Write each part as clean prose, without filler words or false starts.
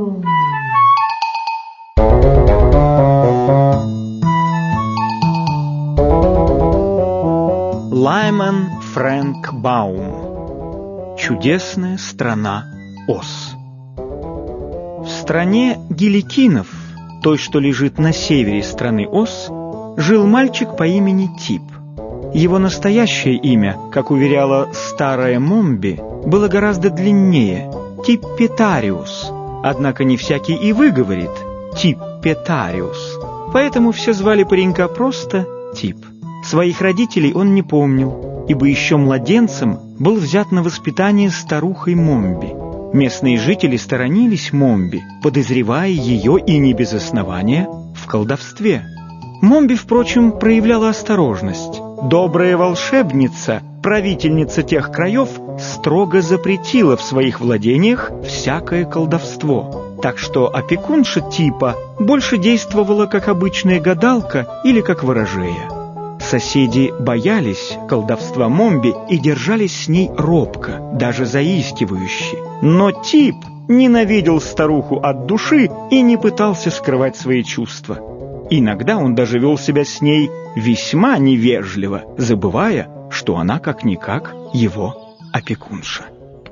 Лайман Фрэнк Баум. Чудесная страна Оз. В стране геликинов, той, что лежит на севере страны Оз, жил мальчик по имени Тип. Его настоящее имя, как уверяла старая Момби, было гораздо длиннее – Типпетариус. Однако не всякий и выговорит Типпетариус. Поэтому все звали паренька просто Тип. Своих родителей он не помнил, ибо еще младенцем был взят на воспитание старухой Момби. Местные жители сторонились Момби, подозревая ее и не без основания в колдовстве. Момби, впрочем, проявляла осторожность. Добрая волшебница, правительница тех краев, строго запретила в своих владениях всякое колдовство. Так что опекунша Типа больше действовала как обычная гадалка или как ворожея. Соседи боялись колдовства Момби и держались с ней робко, даже заискивающе. Но Тип ненавидел старуху от души и не пытался скрывать свои чувства. Иногда он даже вел себя с ней весьма невежливо, забывая, что она как-никак его опекунша.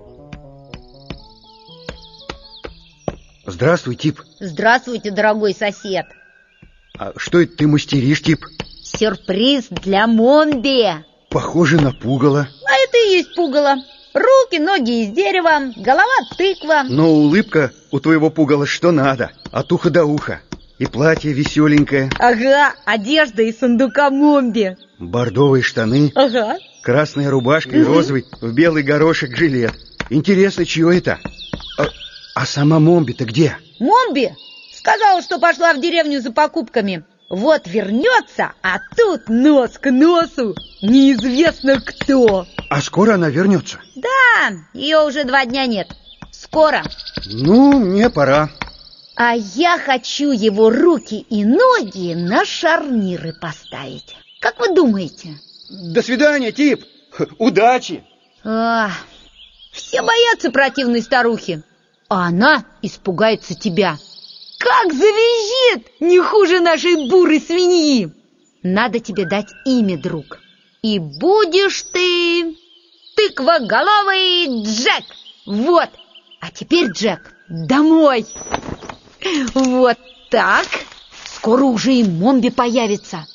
Здравствуй, Тип. Здравствуйте, дорогой сосед. А что это ты мастеришь, Тип? Сюрприз для Момби. Похоже на пугало. А это и есть пугало. Руки, ноги из дерева, голова тыква. Но улыбка у твоего пугала что надо, от уха до уха. И платье веселенькое. Ага, одежда из сундука Момби. Бордовые штаны. Ага. Красная рубашка и розовый в белый горошек жилет. Интересно, чье это? А сама Момби-то где? Момби сказала, что пошла в деревню за покупками. Вот вернется, а тут нос к носу неизвестно кто. А скоро она вернется? Да, ее уже 2 дня нет. Скоро. Ну, мне пора. А я хочу его руки и ноги на шарниры поставить. Как вы думаете? До свидания, Тип. Удачи. Все боятся противной старухи, а она испугается тебя. Как завизжит, не хуже нашей бурой свиньи. Надо тебе дать имя, друг. И будешь ты тыквоголовый Джек. Вот. А теперь, Джек, домой. Вот так. Скоро уже и Момби появится.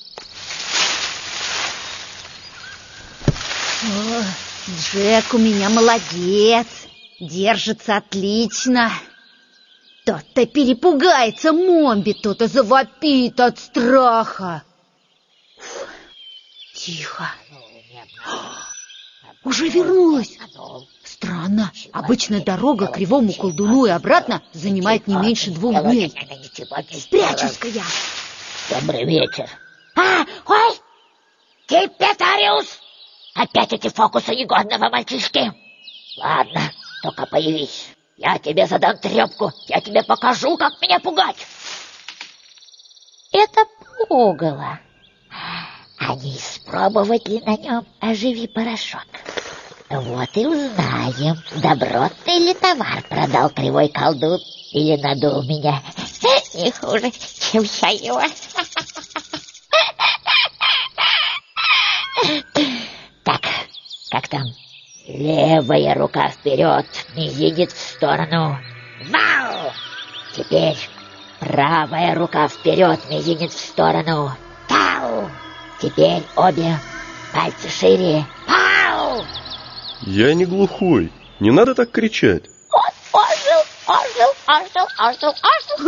Джек у меня молодец. Держится отлично. То-то перепугается Момби, то-то завопит от страха. Тихо. Уже вернулась. Странно. Обычно дорога к Кривому колдуну и обратно занимает не меньше 2 дней. Спрячусь-ка я. Добрый вечер. Ой! Типпетариус! Опять эти фокусы негодного мальчишки. Ладно, только появись. Я тебе задам трепку, я тебе покажу, как меня пугать. Это пугало. А не испробовать ли на нем оживи порошок? Вот и узнаем, добротный ли товар продал кривой колдун или надул меня не хуже, чем я его. Так, как там? Левая рука вперед, мизинец в сторону. Вау! Теперь правая рука вперед, мизинец в сторону. Тау! Теперь обе пальцы шире. Пау! Я не глухой, не надо так кричать. Он ожил.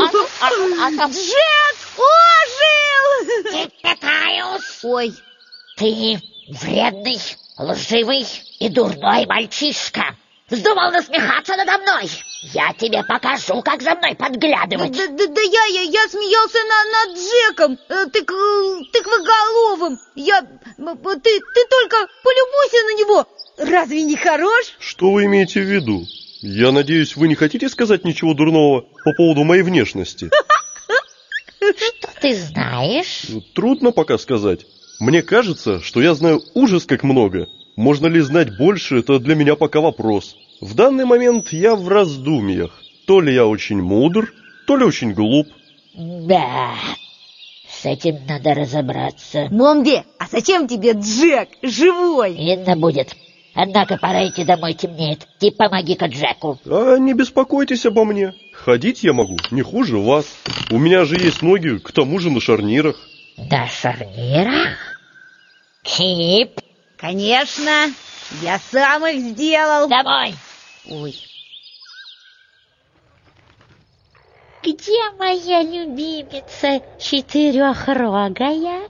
Джек ожил! Типпетариус! Ой, Ты вредный, лживый и дурной мальчишка. Вздумал насмехаться надо мной? Я тебе покажу, как за мной подглядывать. Да я смеялся над Джеком, тыквоголовым. Ты только полюбуйся на него. Разве не хорош? Что вы имеете в виду? Я надеюсь, вы не хотите сказать ничего дурного по поводу моей внешности? Что ты знаешь? Трудно пока сказать. Мне кажется, что я знаю ужас как много. Можно ли знать больше, это для меня пока вопрос. В данный момент я в раздумьях. То ли я очень мудр, то ли очень глуп. Да, с этим надо разобраться. Момби, а зачем тебе Джек живой? Видно будет. Однако пора идти домой, темнеет. Ты помоги-ка Джеку. А не беспокойтесь обо мне. Ходить я могу не хуже вас. У меня же есть ноги, к тому же на шарнирах. На шарнирах? Кип, Конечно, я сам их сделал. домой. Ой, Где моя любимица четырехрогая?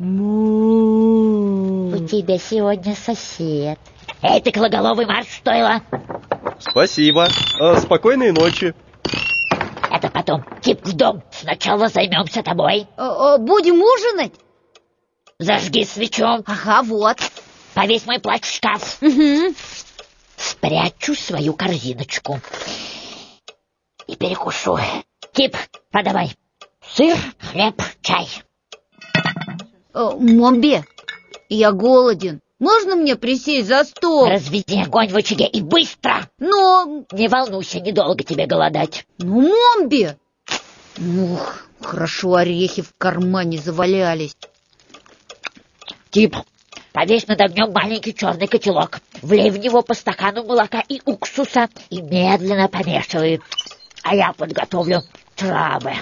У тебя сегодня сосед. Эй, ты кологоловый, марш в стойло. Спасибо. Спокойной ночи. Это потом. Кип, в дом. Сначала займемся тобой. будем ужинать? Зажги свечу. Ага, вот. Повесь мой плащ в шкаф. Угу. Спрячу свою корзиночку. И перекушу. Кип, подавай. Сыр, хлеб, чай. Момби, я голоден. Можно мне присесть за стол? Разведи огонь в очаге и быстро. Но... Не волнуйся, недолго тебе голодать. Ну, Момби! Ух, хорошо орехи в кармане завалялись. Кип, повесь над огнем маленький черный котелок. Влей в него по стакану молока и уксуса и медленно помешивай. А я подготовлю травы.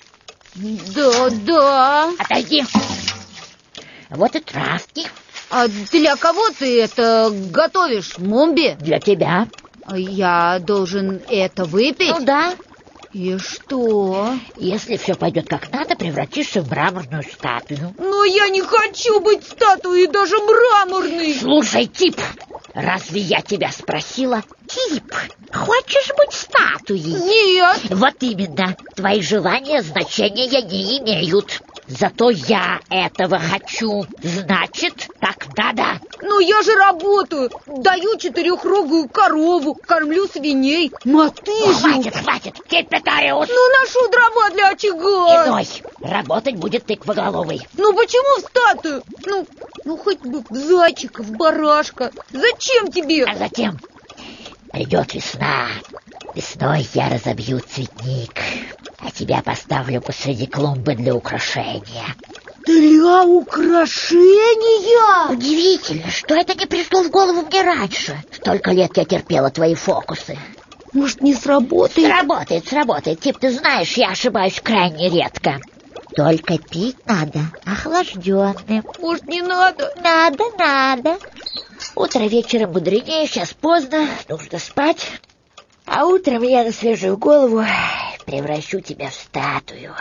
Да. Отойди. Вот и травки. А для кого ты это готовишь, Момби? Для тебя. Я должен это выпить? Ну да. И что? Если все пойдет как надо, превратишься в мраморную статую. Но я не хочу быть статуей, даже мраморной. Слушай, Тип, разве я тебя спросила? Тип, хочешь быть статуей? Нет. Вот именно. Твои желания значения не имеют. Зато я этого хочу. Значит, так надо. Ну я же работаю. Даю четырехрогую корову, кормлю свиней, мотыжу. Хватит, Кипитариус. Ну ношу дрова для очага. Иной. Работать будет тыквоголовый. Ну почему в статую? Ну хоть бы в зайчика, в барашка. Зачем тебе? А затем придет весна. Весной я разобью цветник, а тебя поставлю посреди клумбы для украшения. Для украшения? Удивительно, что это не пришло в голову мне раньше. Столько лет я терпела твои фокусы. Может, не сработает? Сработает. Тип, ты знаешь, я ошибаюсь крайне редко. Только пить надо охлажденным. Может, не надо? Надо. Утро вечером мудренее, сейчас поздно, нужно спать. А утром я на свежую голову превращу тебя в статую.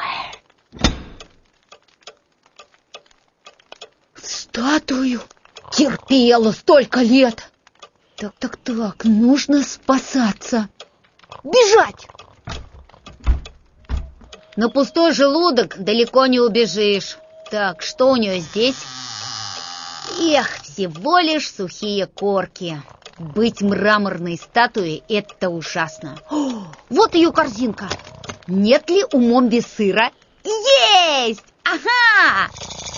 Статую? Терпела столько лет. Так, нужно спасаться. Бежать! На пустой желудок далеко не убежишь. Так, что у нее здесь? Эх, всего лишь сухие корки. Быть мраморной статуей — это ужасно. О, вот ее корзинка. Нет ли у Момби сыра? Есть! Ага!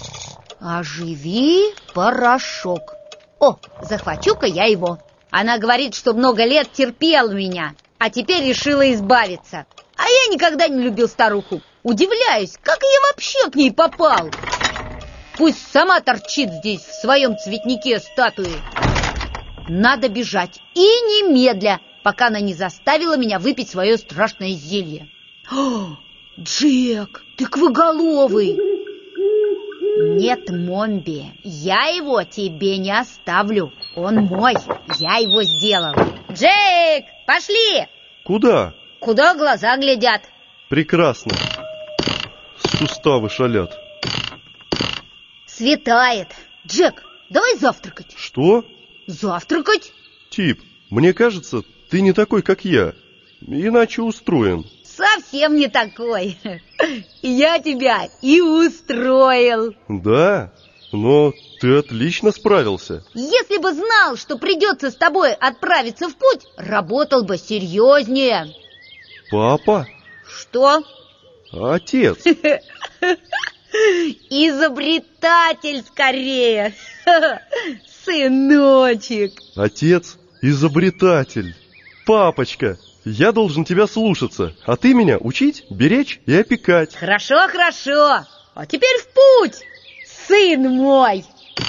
Оживи порошок. О, захвачу-ка я его. Она говорит, что много лет терпел меня, а теперь решила избавиться. А я никогда не любил старуху. Удивляюсь, как я вообще к ней попал. Пусть сама торчит здесь в своем цветнике статуи. Надо бежать, и немедля, пока она не заставила меня выпить свое страшное зелье. О, Джек, тыквоголовый! Нет, Момби, я его тебе не оставлю. Он мой, я его сделал. Джек, пошли! Куда? Куда глаза глядят? Прекрасно. Суставы шалят. Светает. Джек, давай завтракать. Что? Завтракать? Тип, мне кажется, ты не такой, как я. Иначе устроен. Совсем не такой. Я тебя и устроил. Да, но ты отлично справился. Если бы знал, что придется с тобой отправиться в путь, работал бы серьезнее. Папа? Что? Отец. Изобретатель скорее. Сыночек. Отец изобретатель. Папочка. Я должен тебя слушаться, а ты меня учить, беречь и опекать. Хорошо, хорошо. А теперь в путь, сын мой.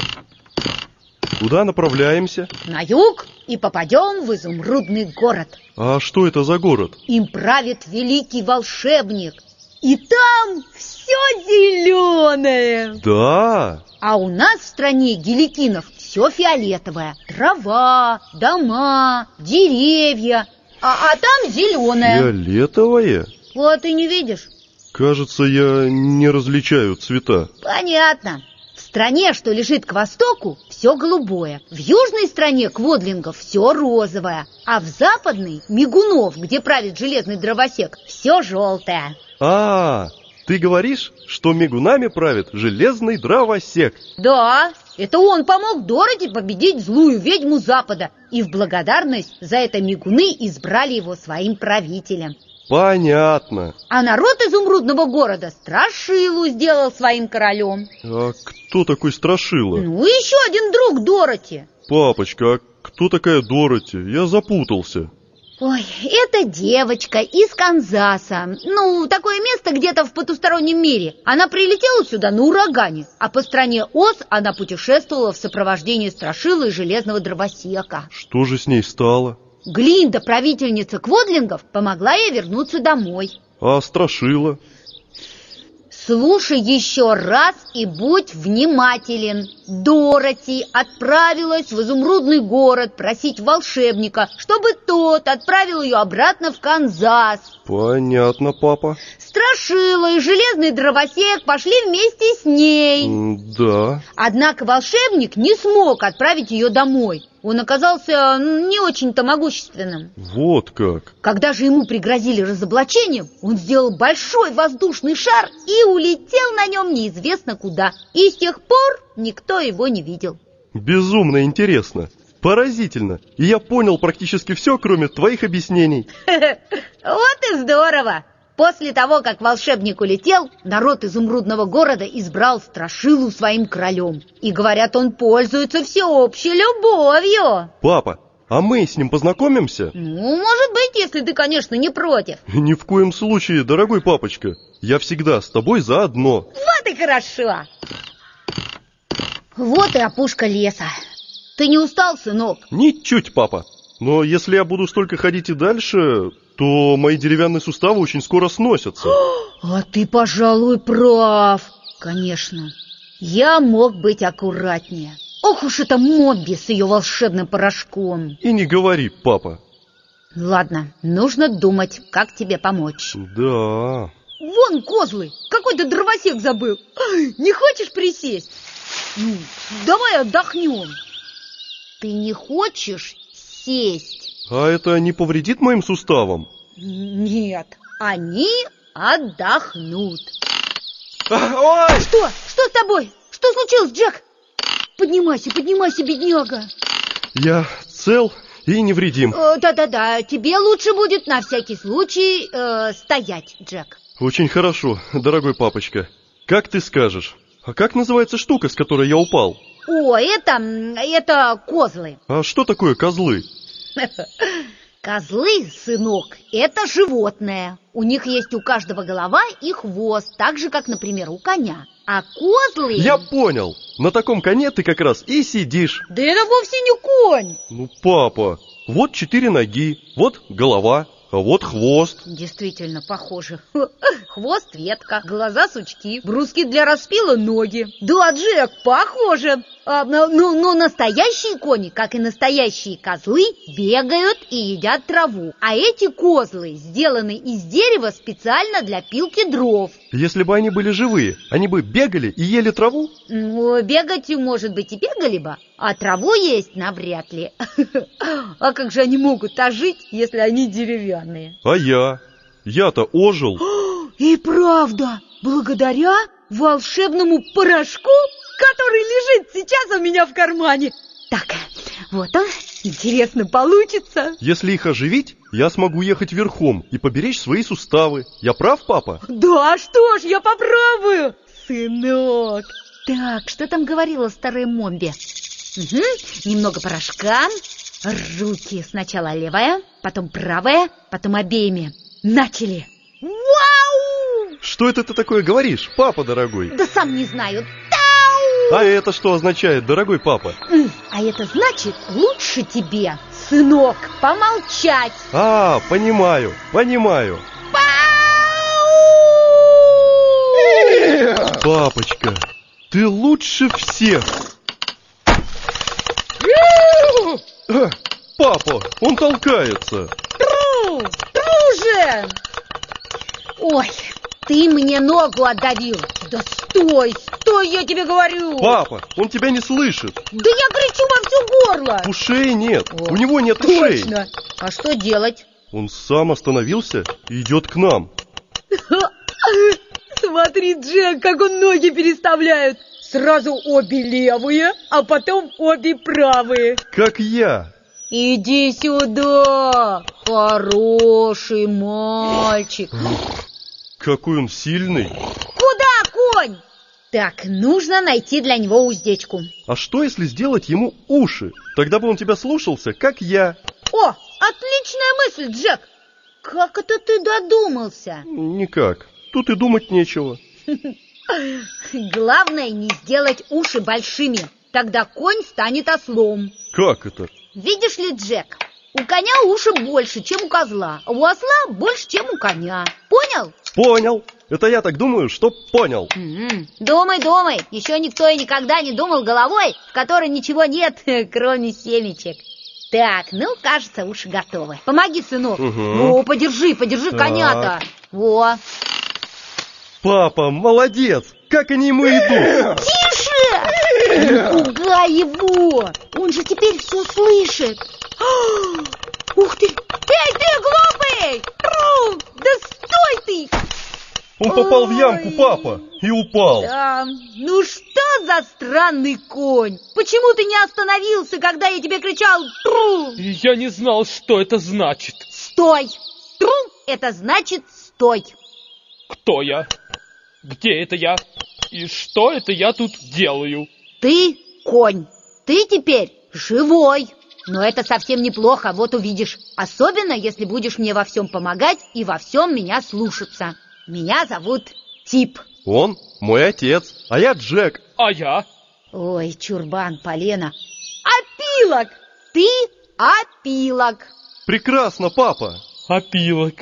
Куда направляемся? На юг и попадем в изумрудный город. А что это за город? Им правит великий волшебник. И там все зеленое. Да. А у нас в стране геликинов все фиолетовое. Трава, дома, деревья. А там зеленое. Фиолетовое? Вот и не видишь. Кажется, я не различаю цвета. Понятно. В стране, что лежит к востоку, все голубое. В южной стране кводлингов все розовое. А в западной, Мигунов, где правит железный дровосек, все желтое. Ты говоришь, что мигунами правит железный дровосек? Да, это он помог Дороти победить злую ведьму Запада. И в благодарность за это мигуны избрали его своим правителем. Понятно. А народ изумрудного города Страшилу сделал своим королем. А кто такой Страшила? Ну, еще один друг Дороти. Папочка, а кто такая Дороти? Я запутался. Ой, это девочка из Канзаса. Ну, такое место где-то в потустороннем мире. Она прилетела сюда на урагане. А по стране Оз она путешествовала в сопровождении Страшилы и железного дровосека. Что же с ней стало? Глинда, правительница кводлингов, помогла ей вернуться домой. А Страшила? Слушай еще раз и будь внимателен. Дороти отправилась в изумрудный город просить волшебника, чтобы тот отправил ее обратно в Канзас. Понятно, папа. Страшила и железный дровосек пошли вместе с ней. Да. Однако волшебник не смог отправить ее домой. Он оказался не очень-то могущественным. Вот как. Когда же ему пригрозили разоблачением, он сделал большой воздушный шар и улетел на нем неизвестно куда. И с тех пор никто его не видел. Безумно интересно. Поразительно. И я понял практически все, кроме твоих объяснений. Вот и здорово. После того, как волшебник улетел, народ изумрудного города избрал Страшилу своим королем. И говорят, он пользуется всеобщей любовью. Папа, а мы с ним познакомимся? Ну, может быть, если ты, конечно, не против. Ни в коем случае, дорогой папочка. Я всегда с тобой заодно. Вот и хорошо. Вот и опушка леса. Ты не устал, сынок? Ничуть, папа. Но если я буду столько ходить и дальше, то мои деревянные суставы очень скоро сносятся. А ты, пожалуй, прав. Конечно. Я мог быть аккуратнее. Ох уж это Мобби с ее волшебным порошком. И не говори, папа. Ладно, нужно думать, как тебе помочь. Да. Вон козлы, какой-то дровосек забыл. Не хочешь присесть? Ну, давай отдохнем. Ты не хочешь сесть? А это не повредит моим суставам? Нет, они отдохнут. Ой! Что? Что с тобой? Что случилось, Джек? Поднимайся, поднимайся, бедняга. Я цел и невредим. Да-да-да, тебе лучше будет на всякий случай стоять, Джек. Очень хорошо, дорогой папочка. Как ты скажешь? А как называется штука, с которой я упал? О, это козлы. А что такое козлы? Козлы, сынок, это животное. У них есть у каждого голова и хвост, так же, как, например, у коня. А козлы... Я понял. На таком коне ты как раз и сидишь. Да это вовсе не конь. Ну, папа, вот 4 ноги, вот голова, а вот хвост. Действительно, похоже. Хвост ветка, глаза сучки, бруски для распила ноги. Да, Джек, похоже. Но настоящие кони, как и настоящие козлы, бегают и едят траву. А эти козлы сделаны из дерева специально для пилки дров. Если бы они были живые, они бы бегали и ели траву? Ну, бегать, может быть, и бегали бы, а траву есть навряд ли. А как же они могут ожить, если они деревянные? А я-то ожил. И правда, благодаря волшебному порошку, который лежит сейчас у меня в кармане. Так, вот он, интересно получится. Если их оживить, я смогу ехать верхом и поберечь свои суставы. Я прав, папа? Да, что ж, я попробую, сынок. Так, что там говорила старая Момби? Угу, немного порошка. Руки сначала левая, потом правая, потом обеими. Начали. Вау! Что это ты такое говоришь, папа дорогой? Да сам не знаю. Тау! А это что означает, дорогой папа? А это значит, лучше тебе, сынок, помолчать. А, понимаю. Папочка, ты лучше всех. Папа, он толкается. Тру же! Ой, ты мне ногу отдавил. Да стой, я тебе говорю. Папа, он тебя не слышит. Да я кричу во все горло. Ушей нет, О, у него нет ушей. Точно. А что делать? Он сам остановился и идет к нам. Смотри, Джек, как он ноги переставляет. Сразу обе левые, а потом обе правые. Как я. Иди сюда, хороший мальчик. Какой он сильный. Куда, конь? Так, нужно найти для него уздечку. А что, если сделать ему уши? Тогда бы он тебя слушался, как я. О, отличная мысль, Джек. Как это ты додумался? Никак. Тут и думать нечего. Главное не сделать уши большими. Тогда конь станет ослом. Как это? Видишь ли, Джек, у коня уши больше, чем у козла, а у осла больше, чем у коня. Понял? Понял. Это я так думаю, что понял. Думай. Еще никто и никогда не думал головой, в которой ничего нет, кроме семечек. Так, кажется, уши готовы. Помоги, сынок. Ну, подержи коня-то. Во. Папа, молодец! Как они ему идут? Тише! Не пугай его! Он же теперь все слышит. Ух ты! Эй, ты глупый! Да стой ты! Он попал в ямку, папа, и упал. Да, что за странный конь? Почему ты не остановился, когда я тебе кричал «Тру»? Я не знал, что это значит. Стой! «Тру» — это значит «стой». Кто я? Где это я? И что это я тут делаю? Ты конь. Ты теперь живой. Но это совсем неплохо, вот увидишь. Особенно, если будешь мне во всем помогать и во всем меня слушаться. Меня зовут Тип. Он мой отец, а я Джек. А я? Ой, чурбан, полено. Опилок! Ты опилок. Прекрасно, папа. Опилок.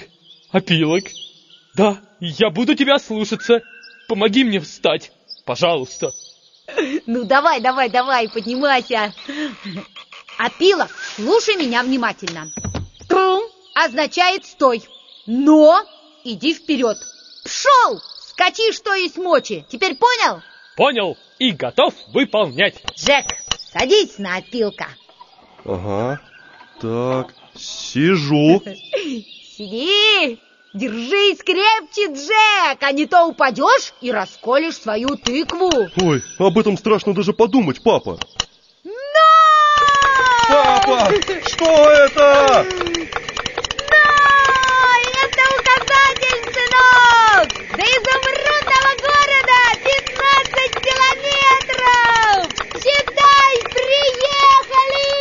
Да, я буду тебя слушаться. Помоги мне встать, пожалуйста. Ну давай, поднимайся. Опилок, слушай меня внимательно. Трум означает стой. Но иди вперед. Пшел! Скачи, что есть мочи. Теперь понял? Понял и готов выполнять. Джек, садись на опилка. Ага. Так, сижу. Сиди! Держись крепче, Джек, а не то упадешь и расколешь свою тыкву. Ой, об этом страшно даже подумать, папа. Но! Папа, что это? Это указатель, сынок! До изумрудного города 15 километров! Считай, приехали!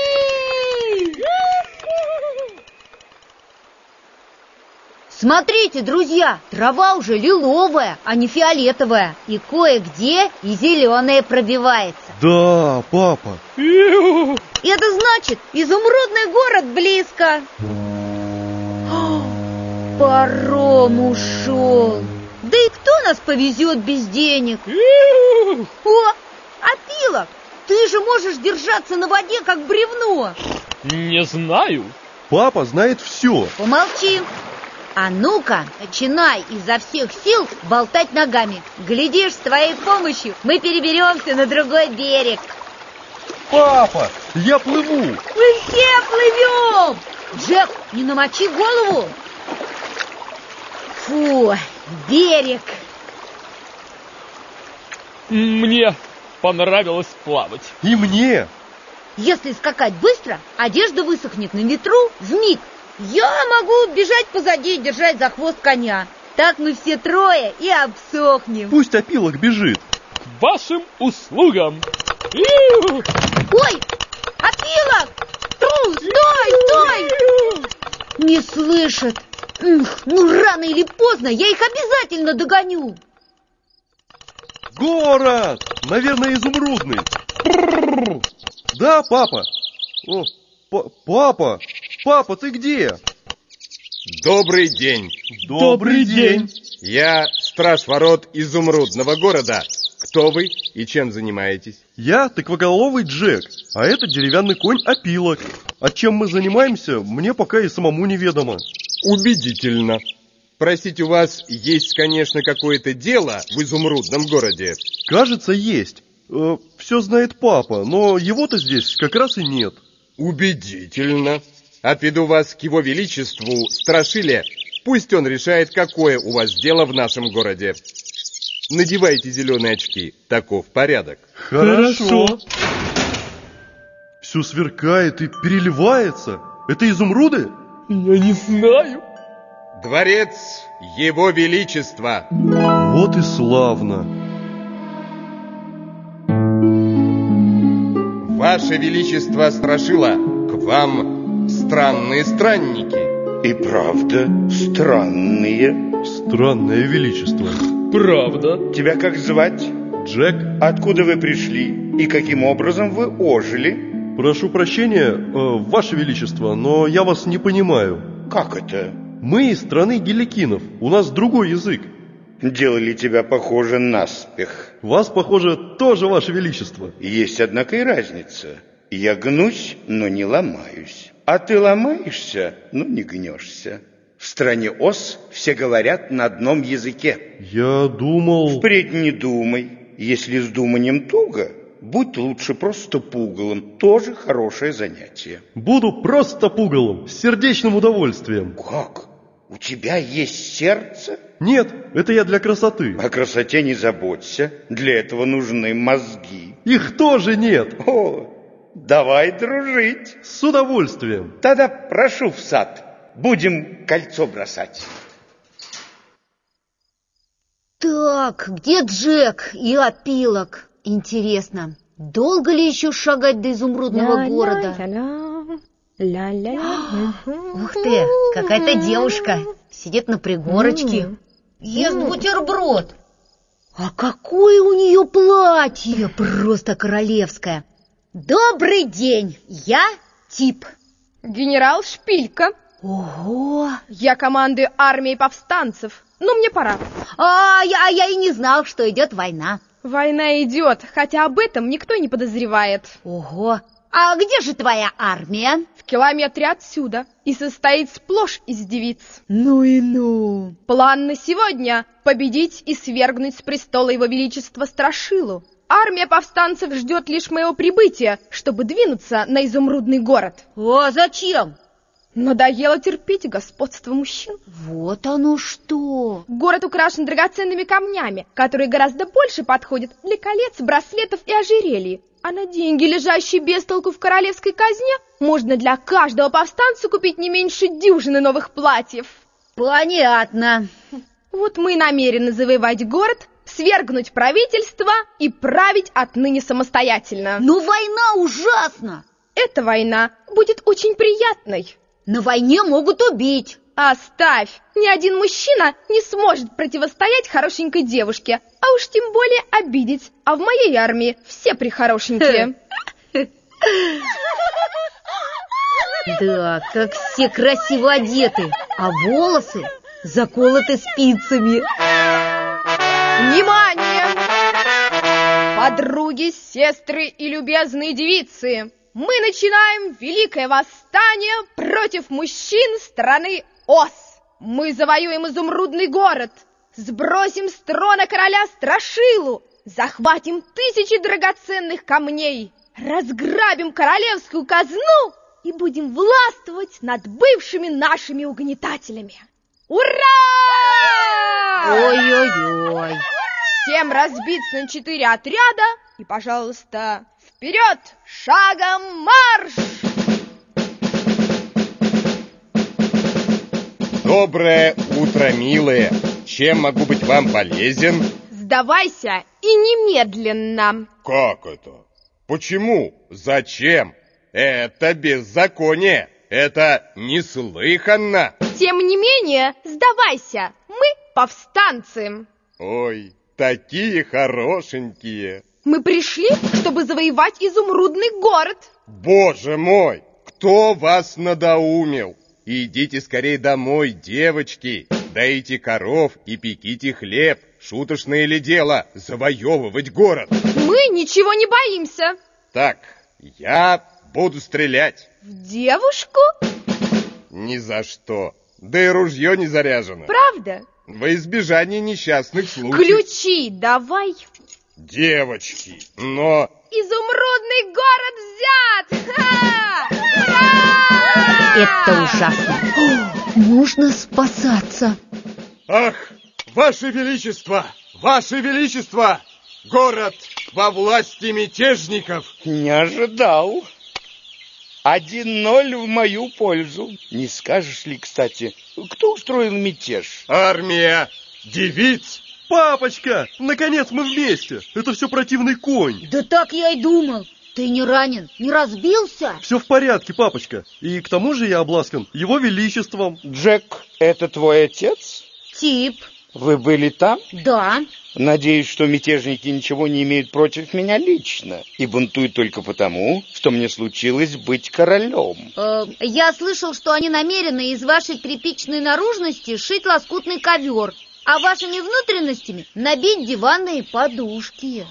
Смотрите, друзья, трава уже лиловая, а не фиолетовая. И кое-где и зеленая пробивается. Да, папа. Это значит, изумрудный город близко. Паром ушел. Да и кто нас повезет без денег? О, опилок, ты же можешь держаться на воде, как бревно. Не знаю. Папа знает все. Помолчи. А ну-ка, начинай изо всех сил болтать ногами. Глядишь, с твоей помощью мы переберемся на другой берег. Папа, я плыву. Мы все плывем. Джек, не намочи голову. Фу, берег. Мне понравилось плавать. И мне. Если скакать быстро, одежда высохнет на ветру вмиг. Я могу бежать позади и держать за хвост коня. Так мы все трое и обсохнем. Пусть опилок бежит. К вашим услугам. Ой, опилок! Стой! Не слышат. Ну, рано или поздно я их обязательно догоню. Город! Наверное, изумрудный. Да, папа? О, папа! Папа, ты где? Добрый день. Добрый день. Я страж ворот изумрудного города. Кто вы и чем занимаетесь? Я тыквоголовый Джек, а это деревянный конь Опилок. А чем мы занимаемся, мне пока и самому неведомо. Убедительно. Простите, у вас есть, конечно, какое-то дело в изумрудном городе? Кажется, есть. Все знает папа, но его-то здесь как раз и нет. Убедительно. Отведу вас к его величеству Страшиле. Пусть он решает, какое у вас дело в нашем городе. Надевайте зеленые очки. Таков порядок. Хорошо. Все сверкает и переливается. Это изумруды? Я не знаю. Дворец его величества. Вот и славно. Ваше величество Страшила, к вам странные странники. И правда, странные. Странное величество. Правда. Тебя как звать? Джек, Откуда вы пришли? И каким образом вы ожили? прошу прощения, ваше величество, но я вас не понимаю. Как это? Мы из страны геликинов, у нас другой язык. Делали тебя похоже наспех. Вас, похоже, тоже ваше величество. Есть, однако, и разница. Я гнусь, но не ломаюсь. А ты ломаешься, но не гнешься. В стране Оз все говорят на одном языке. Я думал... Впредь не думай. Если с думанием туго, будь лучше просто пугалом. Тоже хорошее занятие. Буду просто пугалом, с сердечным удовольствием. Как? У тебя есть сердце? Нет, это я для красоты. О красоте не заботься. Для этого нужны мозги. Их тоже нет. О, давай дружить. С удовольствием. Тогда прошу в сад. Будем кольцо бросать. Так, где Джек и Опилок? Интересно, долго ли еще шагать до изумрудного города? Ух ты, какая-то девушка сидит на пригорочке, ест бутерброд. А какое у нее платье, просто королевское. Добрый день, я Тип. Генерал Шпилька. Ого! Я командую армией повстанцев. Ну, мне пора. А я и не знал, что идет война. Война идет, хотя об этом никто не подозревает. Ого! А где же твоя армия? В километре отсюда. И состоит сплошь из девиц. Ну и ну! План на сегодня — победить и свергнуть с престола его величества Страшилу. Армия повстанцев ждет лишь моего прибытия, чтобы двинуться на изумрудный город. О, зачем? Надоело терпеть господство мужчин. Вот оно что! Город украшен драгоценными камнями, которые гораздо больше подходят для колец, браслетов и ожерелий. А на деньги, лежащие без толку в королевской казне, можно для каждого повстанца купить не меньше дюжины новых платьев. Понятно. Вот мы и намерены завоевать город, свергнуть правительство и править отныне самостоятельно. Но война ужасна! Эта война будет очень приятной. На войне могут убить. Оставь! Ни один мужчина не сможет противостоять хорошенькой девушке, а уж тем более обидеть. А в моей армии все прихорошенькие. Да, как все красиво одеты, а волосы заколоты спицами. Внимание! Подруги, сестры и любезные девицы! Мы начинаем великое восстание против мужчин страны Оз. Мы завоюем изумрудный город, сбросим с трона короля Страшилу, захватим тысячи драгоценных камней, разграбим королевскую казну и будем властвовать над бывшими нашими угнетателями. Ура! Ой-ой-ой. Всем разбиться на 4 отряда и, пожалуйста, вперед! Шагом марш! Доброе утро, милые. Чем могу быть вам полезен? Сдавайся и немедленно. Как это? Почему? Зачем? это беззаконие. Это неслыханно. Тем не менее, сдавайся, мы повстанцы. Ой, такие хорошенькие. Мы пришли, чтобы завоевать изумрудный город. Боже мой, кто вас надоумил? Идите скорее домой, девочки. Доите коров и пеките хлеб. Шуточное ли дело завоевывать город? Мы ничего не боимся. Так, я буду стрелять. В девушку? Ни за что. Да и ружье не заряжено. Правда? Во избежание несчастных случаев. Ключи давай. Девочки, но... Изумрудный город взят! Ха! Ура! Это ужасно. Нужно спасаться. Ах, Ваше Величество! Ваше Величество! Город во власти мятежников! Не ожидал. 1-0 в мою пользу. Не скажешь ли, кстати, кто устроил мятеж? Армия девиц! Папочка, наконец мы вместе. Это все противный конь. Да так я и думал. Ты не ранен, не разбился? Все в порядке, папочка. И к тому же я обласкан его величеством. Джек, это твой отец? Тип. Вы были там? Да. Надеюсь, что мятежники ничего не имеют против меня лично и бунтуют только потому, что мне случилось быть королем. Я слышал, что они намерены из вашей тряпичной наружности шить лоскутный ковер, а вашими внутренностями набить диванные подушки.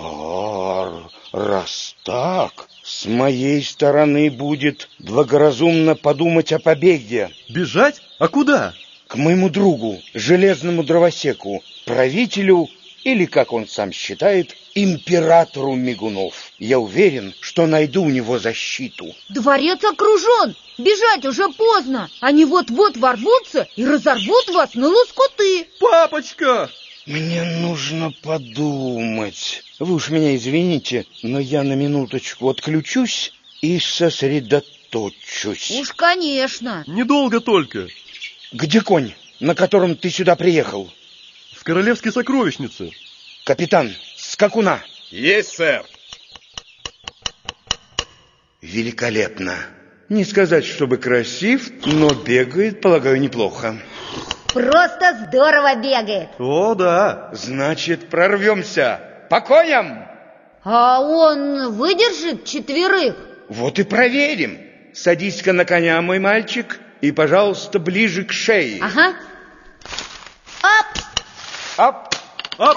Раз так, с моей стороны будет благоразумно подумать о побеге. Бежать? А куда? К моему другу, железному дровосеку, правителю, или, как он сам считает, императору Мигунов. Я уверен, что найду у него защиту. Дворец окружен. Бежать уже поздно. Они вот-вот ворвутся и разорвут вас на лоскуты. Папочка! Мне нужно подумать. Вы уж меня извините, но я на минуточку отключусь и сосредоточусь. Уж, конечно. Недолго только. Где конь, на котором ты сюда приехал? В королевской сокровищнице. Капитан, скакуна. Есть, сэр. Великолепно. Не сказать, чтобы красив, но бегает, полагаю, неплохо. Просто здорово бегает. О, да. Значит, прорвемся. По коням! А он выдержит 4? Вот и проверим. Садись-ка на коня, мой мальчик, и, пожалуйста, ближе к шее. Ага. Оп! Ап! Ап!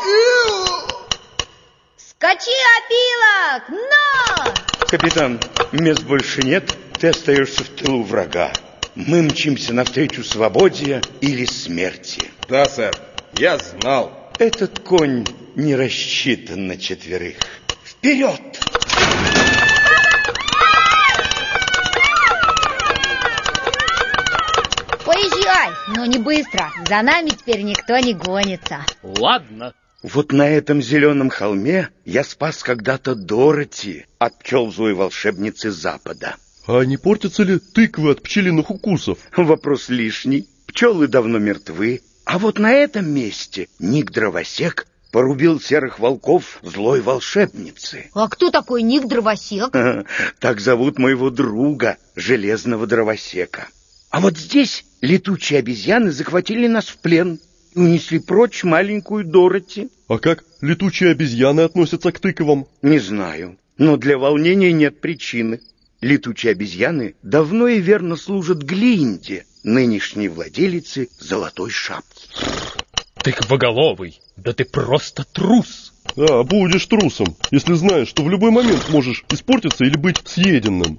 Скачи, опилок! Но! Капитан, мест больше нет, ты остаешься в тылу врага. Мы мчимся навстречу свободе или смерти. Да, сэр, я знал. Этот конь не рассчитан на 4. Вперед! Поезжай, но не быстро. За нами теперь никто не гонится. Ладно. Вот на этом зеленом холме я спас когда-то Дороти от пчел злой волшебницы Запада. А не портятся ли тыквы от пчелиных укусов? Вопрос лишний. Пчелы давно мертвы. А вот на этом месте Ник Дровосек порубил серых волков злой волшебницы. А кто такой Ник Дровосек? Так зовут моего друга, железного дровосека. А вот здесь летучие обезьяны захватили нас в плен и унесли прочь маленькую Дороти. А как летучие обезьяны относятся к тыквам? Не знаю, но для волнения нет причины. Летучие обезьяны давно и верно служат Глинде, нынешней владелице золотой шапки. Тыквоголовый, да ты просто трус. Да, будешь трусом, если знаешь, что в любой момент можешь испортиться или быть съеденным.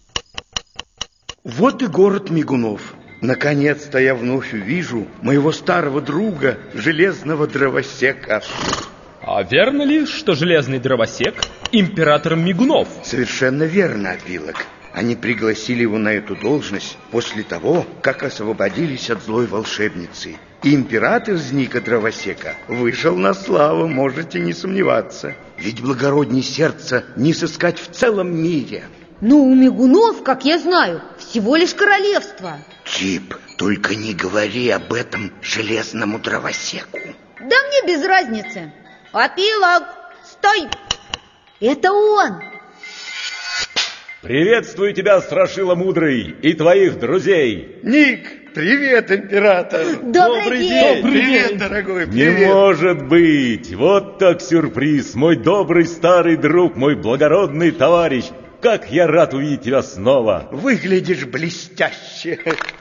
Вот и город Мигунов. Наконец-то я вновь увижу моего старого друга, железного дровосека. А верно ли, что железный дровосек император Мигунов? Совершенно верно, опилок. Они пригласили его на эту должность после того, как освободились от злой волшебницы. И император из Ника Дровосека вышел на славу, можете не сомневаться. Ведь благородней сердца не сыскать в целом мире. Ну, у Мигунов, как я знаю, всего лишь королевство. Тип, только не говори об этом железному дровосеку. Да мне без разницы. Опилок, стой! Это он! Приветствую тебя, Страшила Мудрый, и твоих друзей. Ник, привет, император. Добрый день. Привет, дорогой, привет. Не может быть! Вот так сюрприз, мой добрый старый друг, мой благородный товарищ. Как я рад увидеть тебя снова. Выглядишь блестяще.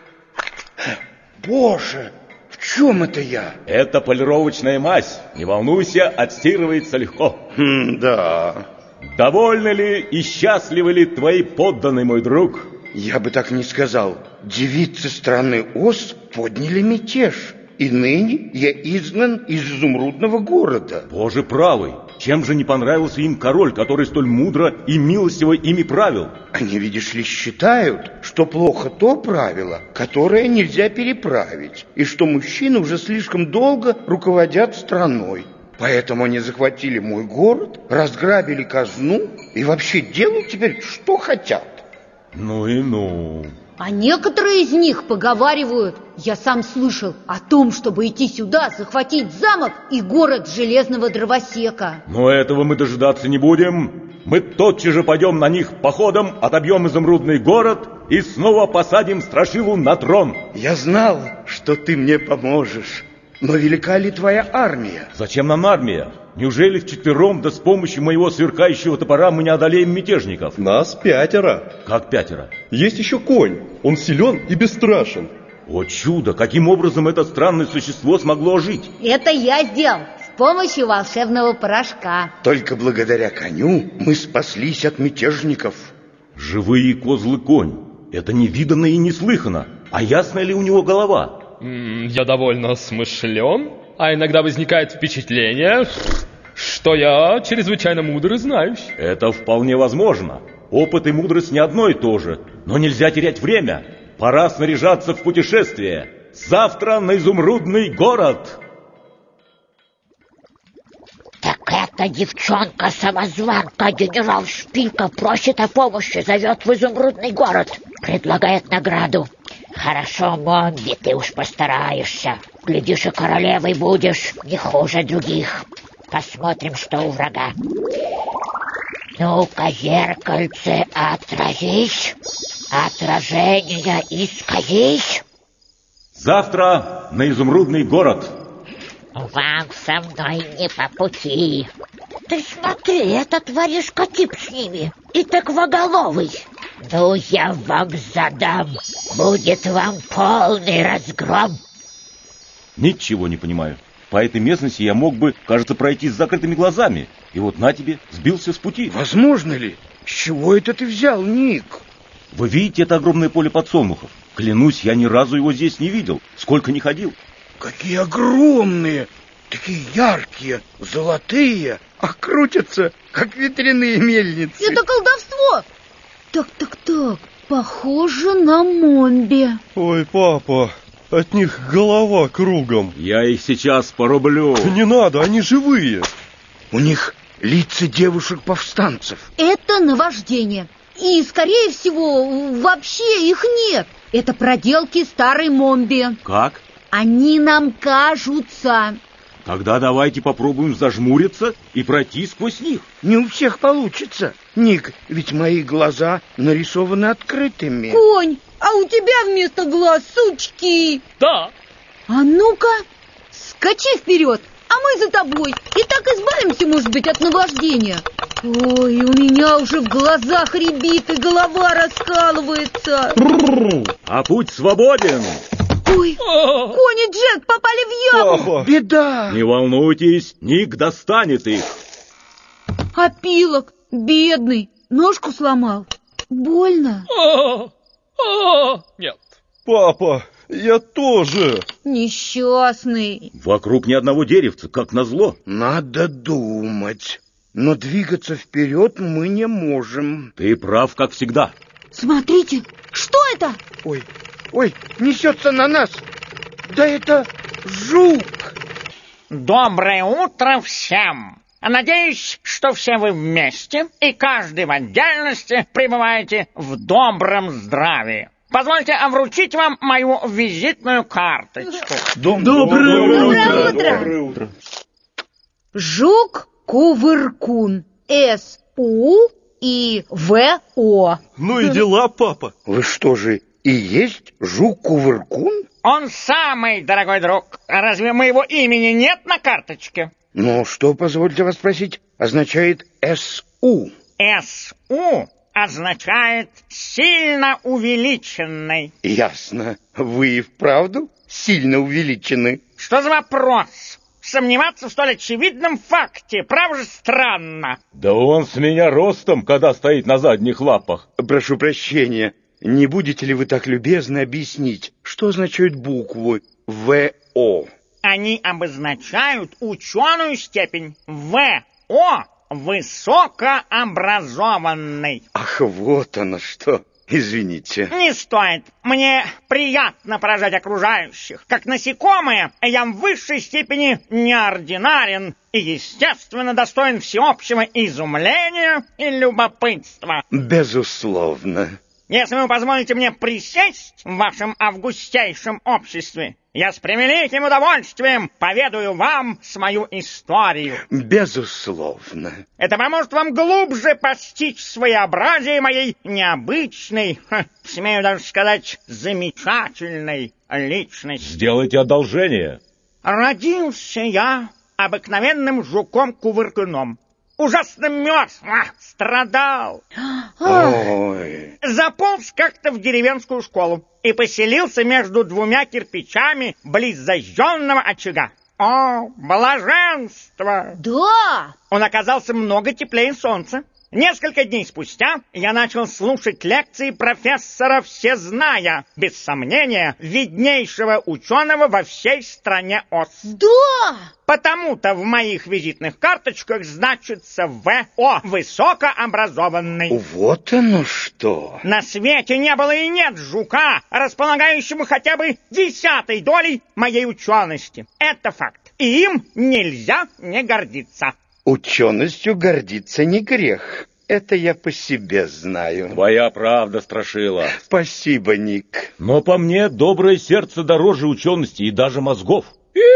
Боже, в чем это я? Это полировочная мазь. Не волнуйся, отстирывается легко. Да. Довольны ли и счастливы ли твои подданные, мой друг? Я бы так не сказал. Девицы страны Оз подняли мятеж, и ныне я изгнан из изумрудного города. Боже правый, чем же не понравился им король, который столь мудро и милостиво ими правил? Они, видишь ли, считают, что плохо то правило, которое нельзя переправить, и что мужчины уже слишком долго руководят страной. Поэтому они захватили мой город, разграбили казну и вообще делают теперь, что хотят. Ну и ну. А некоторые из них поговаривают, я сам слышал, о том, чтобы идти сюда, захватить замок и город Железного Дровосека. Но этого мы дожидаться не будем. Мы тотчас же пойдем на них походом, отобьем изумрудный город и снова посадим Страшилу на трон. Я знал, что ты мне поможешь. Но велика ли твоя армия? Зачем нам армия? Неужели вчетвером, да с помощью моего сверкающего топора мы не одолеем мятежников? Нас 5. Как 5? Есть еще конь. Он силен и бесстрашен. О чудо! Каким образом это странное существо смогло жить? Это я сделал с помощью волшебного порошка. Только благодаря коню мы спаслись от мятежников. Живые козлы конь. Это невиданно и неслыханно. А ясная ли у него голова? Я довольно смышлен, а иногда возникает впечатление, что я чрезвычайно мудр и знающий. Это вполне возможно. Опыт и мудрость не одно и то же. Но нельзя терять время. Пора снаряжаться в путешествие. Завтра на изумрудный город. Так эта девчонка-самозванка, генерал Шпилька, просит о помощи, зовет в изумрудный город, предлагает награду. Хорошо, Момби, ты уж постараешься. Глядишь, и королевой будешь не хуже других. Посмотрим, что у врага. Ну-ка, зеркальце, отразись. Отражение исказись. Завтра на изумрудный город. Вам со мной не по пути. Ты смотри, этот воришка тип с ними, и тыквоголовый. Ну, я вам задам. Будет вам полный разгром. Ничего не понимаю. По этой местности я мог бы, кажется, пройти с закрытыми глазами. И вот на тебе, сбился с пути. Возможно ли? С чего это ты взял, Ник? Вы видите это огромное поле подсолнухов? Клянусь, я ни разу его здесь не видел, сколько ни ходил. Какие огромные, такие яркие, золотые, а крутятся, как ветряные мельницы. Это колдовство! Так, похоже на Момби. Ой, папа, от них голова кругом. Я их сейчас порублю. Не надо, они живые. У них лица девушек-повстанцев. Это наваждение. И, скорее всего, вообще их нет. Это проделки старой Момби. Как? Они нам кажутся. Тогда давайте попробуем зажмуриться и пройти сквозь них. Не у всех получится, Ник, ведь мои глаза нарисованы открытыми. Конь, а у тебя вместо глаз сучки. Да. А ну-ка, скачи вперед, а мы за тобой. И так избавимся, может быть, от наваждения. Ой, у меня уже в глазах рябит и голова раскалывается. А путь свободен. Ой, Конь и Джек попали в яму. Папа. Беда! Не волнуйтесь, Ник достанет их. Опилок, бедный, ножку сломал. Больно? Нет. Папа, я тоже. Несчастный. Вокруг ни одного деревца, как назло. Надо думать. Но двигаться вперед мы не можем. Ты прав, как всегда. Смотрите, что это? Ой, несется на нас. Да это жук. Доброе утро всем. Надеюсь, что все вы вместе и каждый в отдельности пребываете в добром здравии. Позвольте вручить вам мою визитную карточку. Доброе утро. Жук-кувыркун. и ВО. Ну и дела, папа. Вы что же, и есть Жук-Кувыркун? Он самый, дорогой друг. Разве моего имени нет на карточке? Но что, позвольте вас спросить, означает СУ? СУ означает «сильно увеличенный». Ясно. Вы и вправду сильно увеличены. Что за вопрос? Сомневаться в столь очевидном факте, правда же странно? Да он с меня ростом, когда стоит на задних лапах. Прошу прощения, не будете ли вы так любезны объяснить, что означают буквы ВО? Они обозначают ученую степень. ВО – высокообразованный. Ах, вот оно что. Извините. Не стоит. Мне приятно поражать окружающих. Как насекомое, я в высшей степени неординарен и, естественно, достоин всеобщего изумления и любопытства. Безусловно. Если вы позволите мне присесть в вашем августейшем обществе, я с превеликим удовольствием поведаю вам свою историю. Безусловно. Это поможет вам глубже постичь своеобразие моей необычной, смею даже сказать, замечательной личности. Сделайте одолжение. Родился я обыкновенным жуком-кувыркуном. Ужасно мерз, страдал. Ой. Заполз как-то в деревенскую школу и поселился между двумя кирпичами близ зажженного очага. О, блаженство! Да! Он оказался много теплее солнца. Несколько дней спустя я начал слушать лекции профессора Всезная, без сомнения, виднейшего ученого во всей стране ОС. Да! Потому-то в моих визитных карточках значится ВО, высокообразованный. Вот оно что! На свете не было и нет жука, располагающему хотя бы 10-й долей моей учености. Это факт, и им нельзя не гордиться. Ученостью гордиться не грех. Это я по себе знаю. Твоя правда, Страшила. Спасибо, Ник. Но по мне доброе сердце дороже учености и даже мозгов.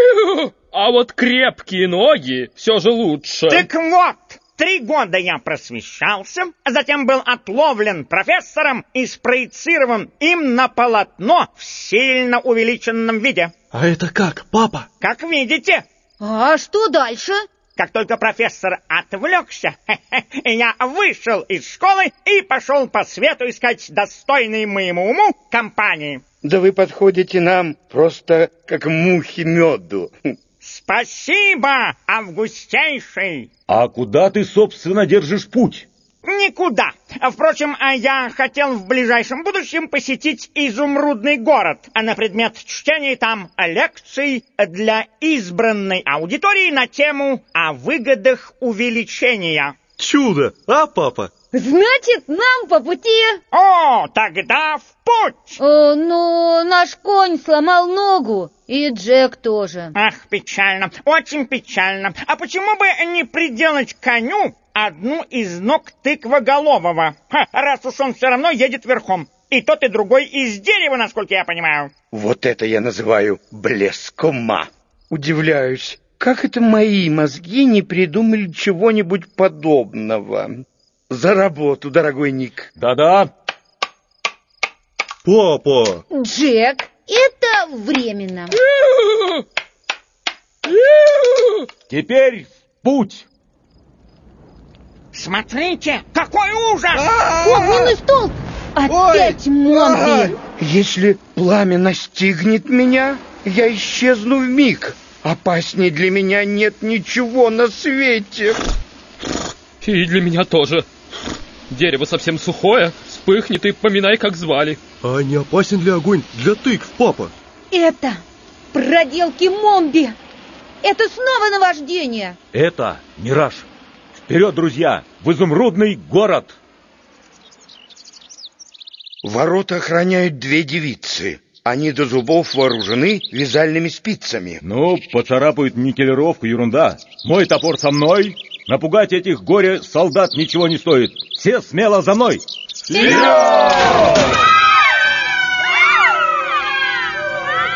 А вот крепкие ноги все же лучше. Так вот, 3 года я просвещался, затем был отловлен профессором и спроецирован им на полотно в сильно увеличенном виде. А это как, папа? Как видите. А что дальше? Как только профессор отвлекся, я вышел из школы и пошел по свету искать достойные моему уму компании. Да вы подходите нам просто как мухи меду. Спасибо, августейший. А куда ты, собственно, держишь путь? Никуда. Впрочем, я хотел в ближайшем будущем посетить Изумрудный город на предмет чтения там лекций для избранной аудитории на тему о выгодах увеличения. Чудо, а, папа? Значит, нам по пути. О, тогда в путь. Но наш конь сломал ногу, и Джек тоже. Ах, печально, очень печально. А почему бы не приделать коню одну из ног тыквоголового, раз уж он все равно едет верхом? И тот, и другой из дерева, насколько я понимаю. Вот это я называю блеск ума. Удивляюсь, как это мои мозги не придумали чего-нибудь подобного. За работу, дорогой Ник. Да-да. Папа! Джек, это временно. Теперь в путь. Смотрите, какой ужас! Огненный столб! Опять Момби! Если пламя настигнет меня, я исчезну вмиг. Опасней для меня нет ничего на свете. И для меня тоже. Дерево совсем сухое, вспыхнет и поминай, как звали. А не опасен ли огонь для тыкв, папа? Это проделки Момби! Это снова наваждение! Это мираж. Вперед, друзья, в Изумрудный город! Ворота охраняют 2 девицы. Они до зубов вооружены вязальными спицами. Ну, поцарапают никелировку, ерунда. Мой топор со мной. Напугать этих горе-солдат ничего не стоит. Все смело за мной!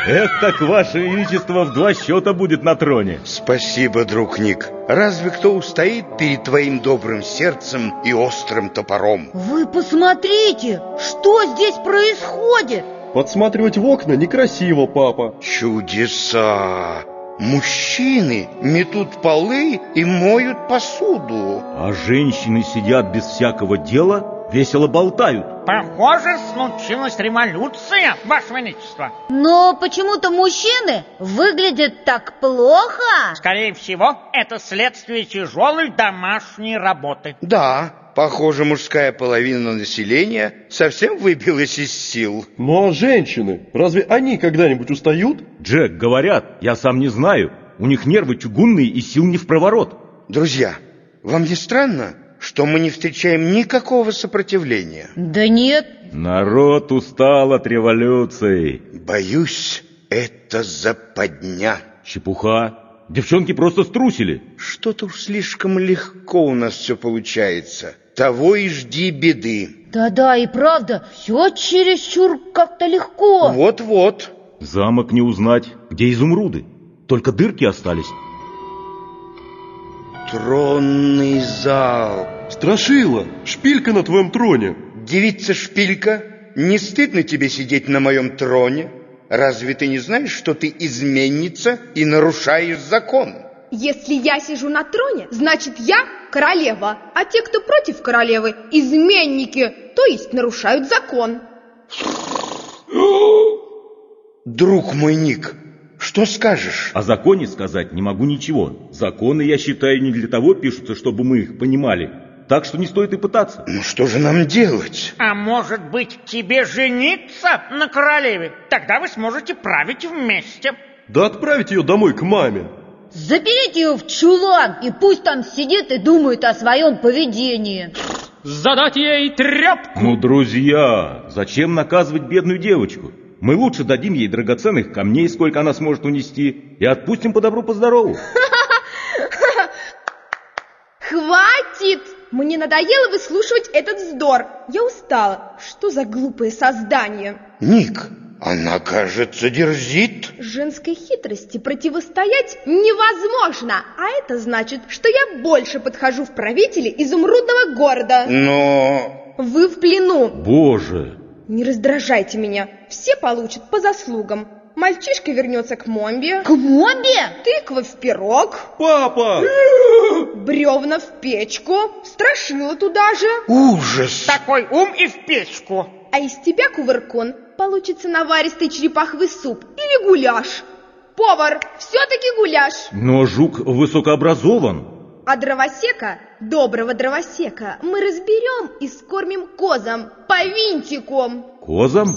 Эх, так ваше величество в 2 счета будет на троне. Спасибо, друг Ник. Разве кто устоит перед твоим добрым сердцем и острым топором? Вы посмотрите, что здесь происходит. Подсматривать в окна некрасиво, папа. Чудеса! Мужчины метут полы и моют посуду. А женщины сидят без всякого дела, весело болтают. Похоже, случилась революция, Ваше Величество. Но почему-то мужчины выглядят так плохо. Скорее всего, это следствие тяжелой домашней работы. Да, похоже, мужская половина населения совсем выбилась из сил. Ну а женщины, разве они когда-нибудь устают? Джек, говорят, я сам не знаю, у них нервы чугунные и сил не впроворот. Друзья, вам не странно, что мы не встречаем никакого сопротивления? Да нет. Народ устал от революции. Боюсь, это западня. Чепуха. Девчонки просто струсили. Что-то уж слишком легко у нас все получается. Того и жди беды. Да-да, и правда, все чересчур как-то легко. Вот-вот. Замок не узнать, где изумруды. Только дырки остались. Тронный зал. Страшила, шпилька на твоем троне. Девица Шпилька, не стыдно тебе сидеть на моем троне? Разве ты не знаешь, что ты изменница и нарушаешь закон? Если я сижу на троне, значит я королева, а те, кто против королевы, изменники, то есть нарушают закон. Друг мой Ник, что скажешь? О законе сказать не могу ничего. Законы, я считаю, не для того пишутся, чтобы мы их понимали. Так что не стоит и пытаться. Ну что же нам делать? А может быть, тебе жениться на королеве? Тогда вы сможете править вместе. Да отправить ее домой к маме. Заперите ее в чулан, и пусть там сидит и думает о своем поведении. Задать ей тряпку. Ну, друзья, зачем наказывать бедную девочку? Мы лучше дадим ей драгоценных камней, сколько она сможет унести, и отпустим по добру, по здорову. Хватит! Мне надоело выслушивать этот вздор. Я устала. Что за глупое создание? Ник, она, кажется, дерзит. Женской хитрости противостоять невозможно. А это значит, что я больше подхожу в правители изумрудного города. Но... Вы в плену. Боже! Не раздражайте меня. Все получат по заслугам. Мальчишка вернется к Момбе. К Момбе? Тыква в пирог. Папа! Бревна в печку. Страшила туда же. Ужас! Такой ум и в печку. А из тебя, кувыркун, получится наваристый черепаховый суп или гуляш. Повар, все-таки гуляш. Но жук высокообразован. А дровосека, доброго дровосека, мы разберем и скормим козам по винтику. Козам?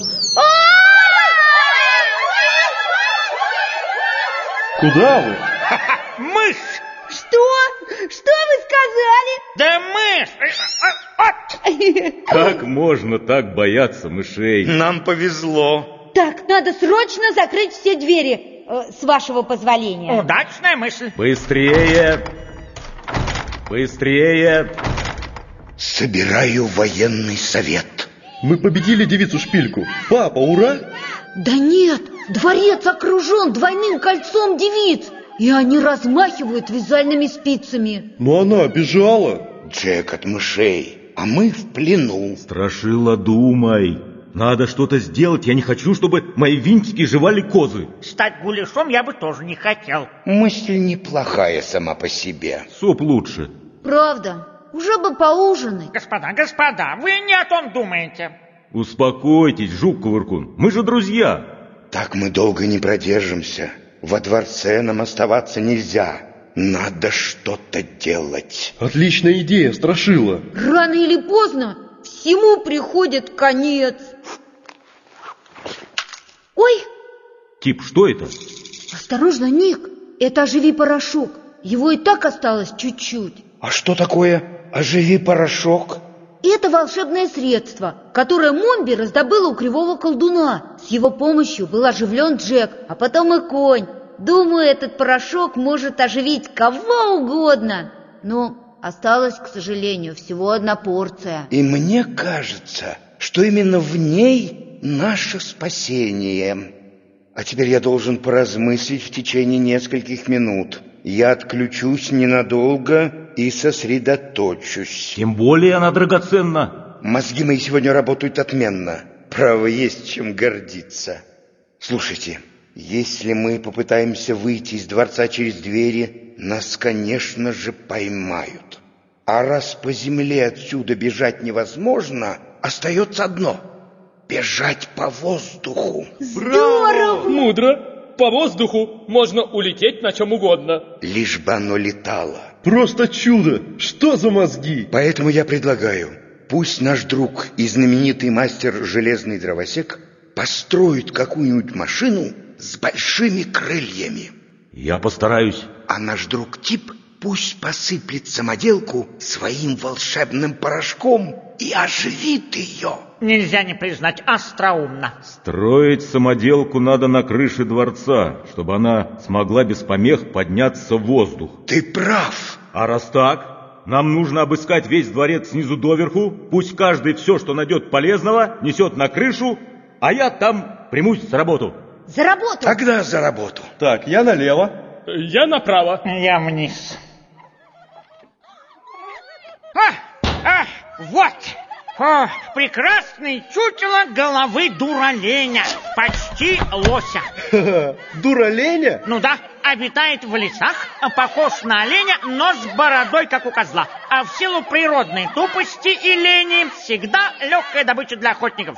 Куда вы? Мышь! Что? Что вы сказали? Да мышь! Как можно так бояться мышей? Нам повезло. Так, надо срочно закрыть все двери, с вашего позволения. Удачная мысль. Быстрее! Быстрее! Собираю военный совет. Мы победили девицу Шпильку. Папа, ура! Да нет, дворец окружен двойным кольцом девиц, и они размахивают вязальными спицами. Но она бежала. Джек от мышей, а мы в плену. Страшила, думай. Надо что-то сделать, я не хочу, чтобы мои винтики жевали козы. Стать гуляшом я бы тоже не хотел. Мысль неплохая сама по себе. Суп лучше. Правда, уже бы поужинать. Господа, вы не о том думаете. Успокойтесь, жук-кувыркун, мы же друзья. Так мы долго не продержимся. Во дворце нам оставаться нельзя. Надо что-то делать. Отличная идея, Страшила. Рано или поздно всему приходит конец. Ой! Тип, что это? Осторожно, Ник, это оживи порошок. Его и так осталось чуть-чуть. А что такое оживи порошок? Это волшебное средство, которое Момби раздобыла у кривого колдуна. С его помощью был оживлен Джек, а потом и конь. Думаю, этот порошок может оживить кого угодно. Но осталась, к сожалению, всего одна порция. И мне кажется, что именно в ней наше спасение. А теперь я должен поразмыслить в течение нескольких минут. Я отключусь ненадолго и сосредоточусь. Тем более она драгоценна. Мозги мои сегодня работают отменно. Право, есть чем гордиться. Слушайте, если мы попытаемся выйти из дворца через двери, нас, конечно же, поймают. А раз по земле отсюда бежать невозможно, остается одно — бежать по воздуху. Здорово! Мудро. По воздуху можно улететь на чем угодно. Лишь бы оно летало. Просто чудо! Что за мозги? Поэтому я предлагаю, пусть наш друг и знаменитый мастер железный дровосек построит какую-нибудь машину с большими крыльями. Я постараюсь. А наш друг Тип пусть посыплет самоделку своим волшебным порошком и оживит ее. Нельзя не признать, остроумно. Строить самоделку надо на крыше дворца, чтобы она смогла без помех подняться в воздух. Ты прав. А раз так, нам нужно обыскать весь дворец снизу доверху. Пусть каждый все, что найдет полезного, несет на крышу, а я там примусь за работу. За работу! Тогда за работу. Так, я налево. Я направо. Я вниз. Вот! О, прекрасное чучело головы дураленя, почти лося. Дураленя? Ну да, обитает в лесах, похож на оленя, но с бородой, как у козла. А в силу природной тупости и лени всегда легкая добыча для охотников.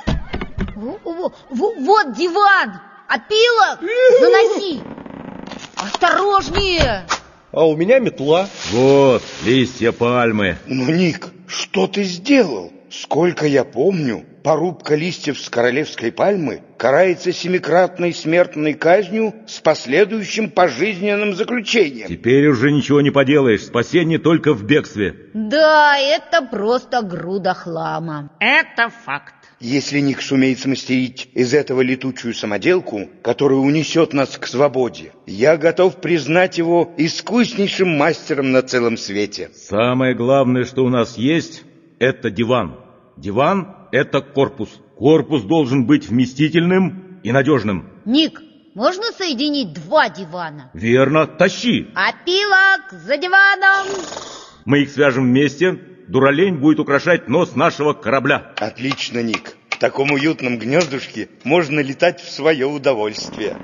Вот диван! Опилок! Заноси! Осторожнее! А у меня метла. Вот, листья пальмы. Ну, Ник, что ты сделал? Сколько я помню, порубка листьев с королевской пальмы карается 7-кратной смертной казнью с последующим пожизненным заключением. Теперь уже ничего не поделаешь, спасение только в бегстве. Да, это просто груда хлама. Это факт. Если Ник сумеет смастерить из этого летучую самоделку, которая унесет нас к свободе, я готов признать его искуснейшим мастером на целом свете. Самое главное, что у нас есть, это диван. Диван – это корпус. Корпус должен быть вместительным и надежным. Ник, можно соединить 2 дивана? Верно, тащи. Опилок за диваном! Мы их свяжем вместе. Дуралень будет украшать нос нашего корабля. Отлично, Ник. В таком уютном гнездушке можно летать в свое удовольствие.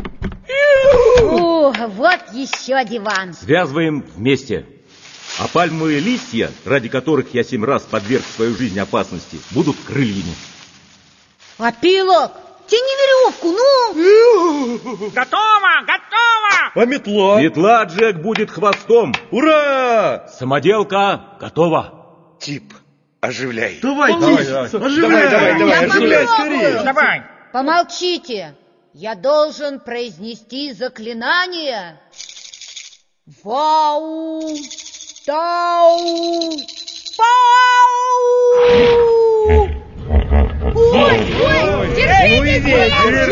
О, вот еще диван. Связываем вместе. А пальмовые листья, ради которых я 7 раз подверг свою жизнь опасности, будут крыльями. Опилок, тяни веревку, ну! Готово, готово! А метла? Метла, Джек, будет хвостом. Ура! Самоделка готова. Тип, оживляй. Давай, Я оживляй попробую. скорее. Давай. Помолчите. Я должен произнести заклинание. Вау! Тау! Пау! Ой, держитесь!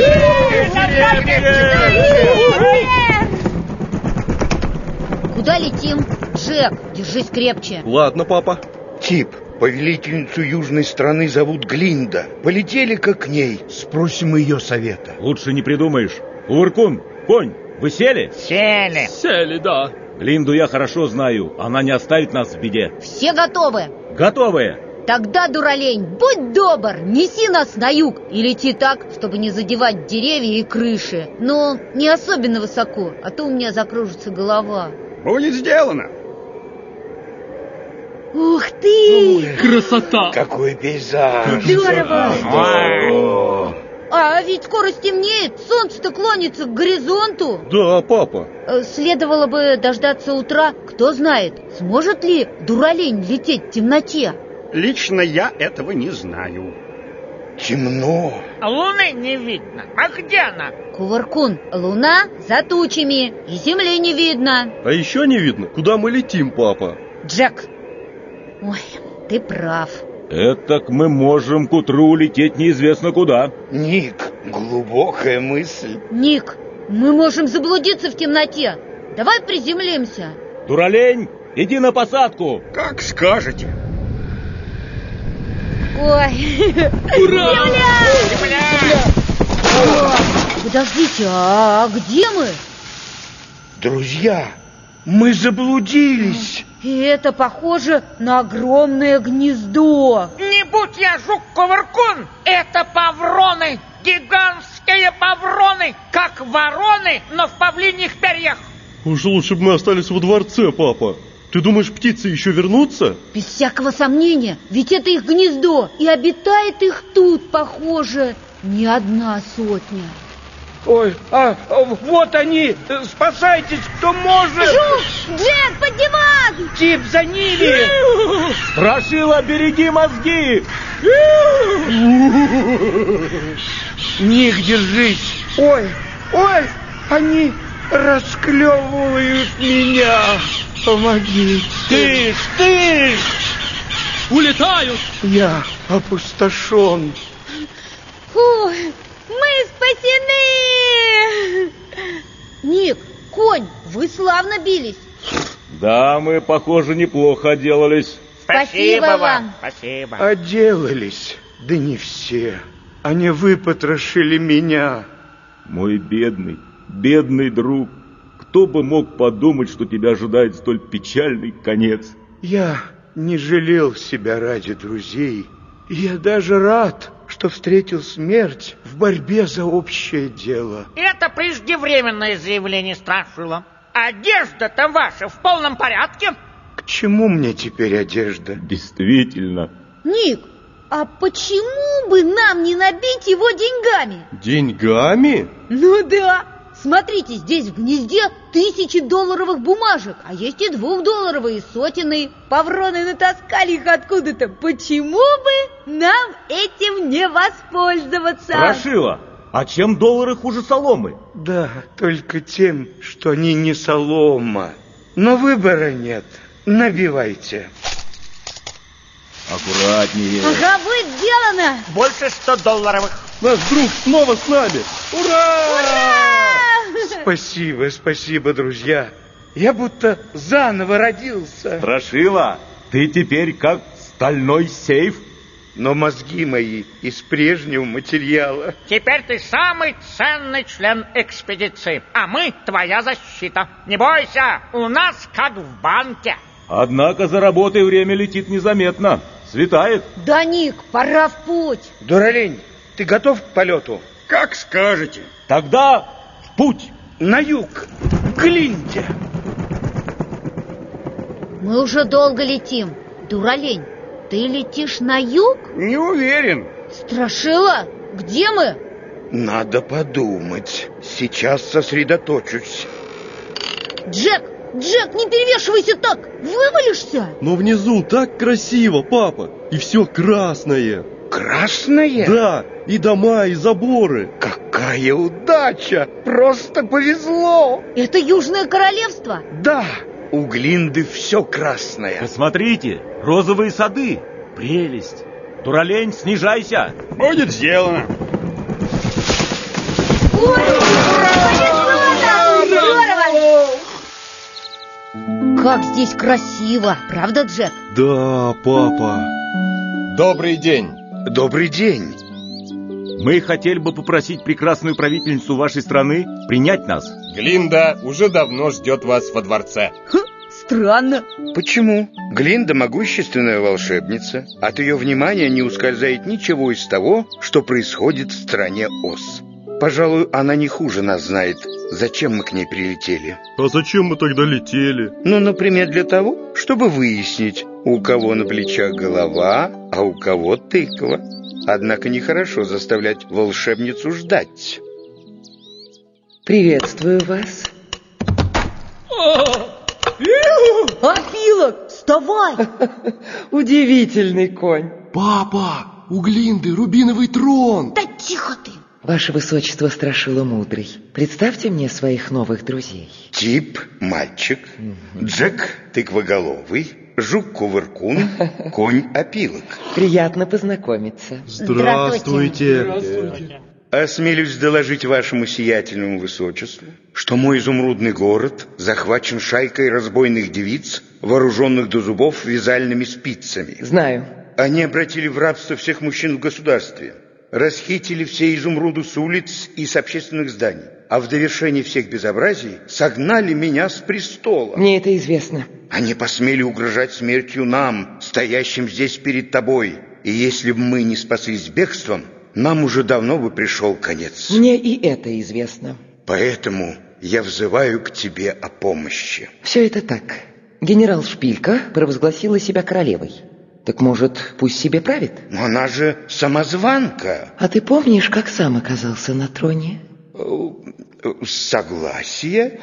Куда летим? Джек, держись крепче. Ладно, папа. Тип, повелительницу южной страны зовут Глинда. Полетели-ка к ней, спросим ее совета. Лучше не придумаешь. Кувыркун, конь, вы сели? Сели. Сели, да. Глинду я хорошо знаю. Она не оставит нас в беде. Все готовы? Готовые? Тогда, дуралень, будь добр, неси нас на юг и лети так, чтобы не задевать деревья и крыши. Но не особенно высоко, а то у меня закружится голова. Будет сделано. Ух ты! Красота! Какой пейзаж! Здорово! А ведь скоро стемнеет, солнце-то клонится к горизонту. Да, папа. Следовало бы дождаться утра. Кто знает, сможет ли дуралень лететь в темноте? Лично я этого не знаю. Темно. Луны не видно. А где она? Кувыркун, луна за тучами, и земли не видно. А еще не видно, куда мы летим, папа. Джек, ой, ты прав. Этак мы можем к утру улететь неизвестно куда. Ник, глубокая мысль. Ник, мы можем заблудиться в темноте. Давай приземлимся. Дуралень, иди на посадку. Как скажете. Ой, Ура! Земля! Подождите, а где мы? Друзья, мы заблудились. И это похоже на огромное гнездо. Не будь я жук-кувыркун, это павроны, гигантские павроны, как вороны, но в павлиньих перьях. Уж лучше бы мы остались во дворце, папа. Ты думаешь, птицы еще вернутся? Без всякого сомнения, ведь это их гнездо, и обитает их тут, похоже, не одна сотня. Ой, вот они! Спасайтесь, кто может! Жук! Джек, поднимай! Тип, за ними! Страшила, береги мозги! Ник, держись! Ой, они расклевывают меня! Помоги! Тыш, тыш! Улетают! Я опустошен! Фу, мы спасены! Ник, конь, вы славно бились. Да, мы, похоже, неплохо отделались. Спасибо вам. Спасибо. Отделались, да не все. Они выпотрошили меня. Мой бедный, бедный друг. Кто бы мог подумать, что тебя ожидает столь печальный конец? Я не жалел себя ради друзей. Я даже рад, что встретил смерть в борьбе за общее дело. Это преждевременное заявление, Страшила. Одежда-то ваша в полном порядке? К чему мне теперь одежда? Действительно. Ник, а почему бы нам не набить его деньгами? Деньгами? Ну да. Смотрите, здесь в гнезде $1000 бумажек, а есть и $2 и сотенные. Павроны натаскали их откуда-то. Почему бы нам этим не воспользоваться? Страшила, а чем доллары хуже соломы? Да, только тем, что они не солома. Но выбора нет. Набивайте. Аккуратнее. Ага, будет сделано. Больше $100. Наш друг снова с нами. Ура! Спасибо, спасибо, друзья. Я будто заново родился. Страшила, ты теперь как стальной сейф. Но мозги мои из прежнего материала. Теперь ты самый ценный член экспедиции, а мы твоя защита. Не бойся, у нас как в банке. Однако за работой время летит незаметно. Светает. Да, Ник, пора в путь. Дуралень, ты готов к полету? Как скажете. Тогда в путь. На юг, к Линде. Мы уже долго летим. Дуралень, ты летишь на юг? Не уверен. Страшила, где мы? Надо подумать. Сейчас сосредоточусь. Джек, не перевешивайся так, вывалишься. Но внизу так красиво, папа, и все красное. Красное? Да, и дома, и заборы. Какая удача! Просто повезло! Это Южное Королевство? Да, у Глинды все красное. Посмотрите, розовые сады. Прелесть. Дуралень, снижайся. Будет сделано. Ой, повезло! Здорово! Как здесь красиво, правда, Джек? Да, папа. Добрый день. Добрый день. Мы хотели бы попросить прекрасную правительницу вашей страны принять нас. Глинда уже давно ждет вас во дворце. Странно. Почему? Глинда могущественная волшебница. От ее внимания не ускользает ничего из того, что происходит в стране Оз. Пожалуй, она не хуже нас знает, зачем мы к ней прилетели. А зачем мы тогда летели? Ну, например, для того, чтобы выяснить, у кого на плечах голова, а у кого тыква. Однако нехорошо заставлять волшебницу ждать. Приветствую вас. Опилок, вставай! Удивительный конь. Папа, у Глинды рубиновый трон. Да тихо ты! Ваше высочество Страшила Мудрый, представьте мне своих новых друзей. Тип – мальчик, Джек – тыквоголовый, жук-кувыркун, конь-опилок. Приятно познакомиться. Здравствуйте. Осмелюсь доложить вашему сиятельному высочеству, что мой изумрудный город захвачен шайкой разбойных девиц, вооруженных до зубов вязальными спицами. Знаю. Они обратили в рабство всех мужчин в государстве. расхитили все изумруды с улиц и с общественных зданий, а в довершении всех безобразий согнали меня с престола. Мне это известно. Они посмели угрожать смертью нам, стоящим здесь перед тобой. И если бы мы не спаслись бегством, нам уже давно бы пришел конец. Мне и это известно. Поэтому я взываю к тебе о помощи. Все это так. Генерал Шпилька провозгласила себя королевой. Так, может, пусть себе правит? Но она же самозванка. А ты помнишь, как сам оказался на троне? Согласие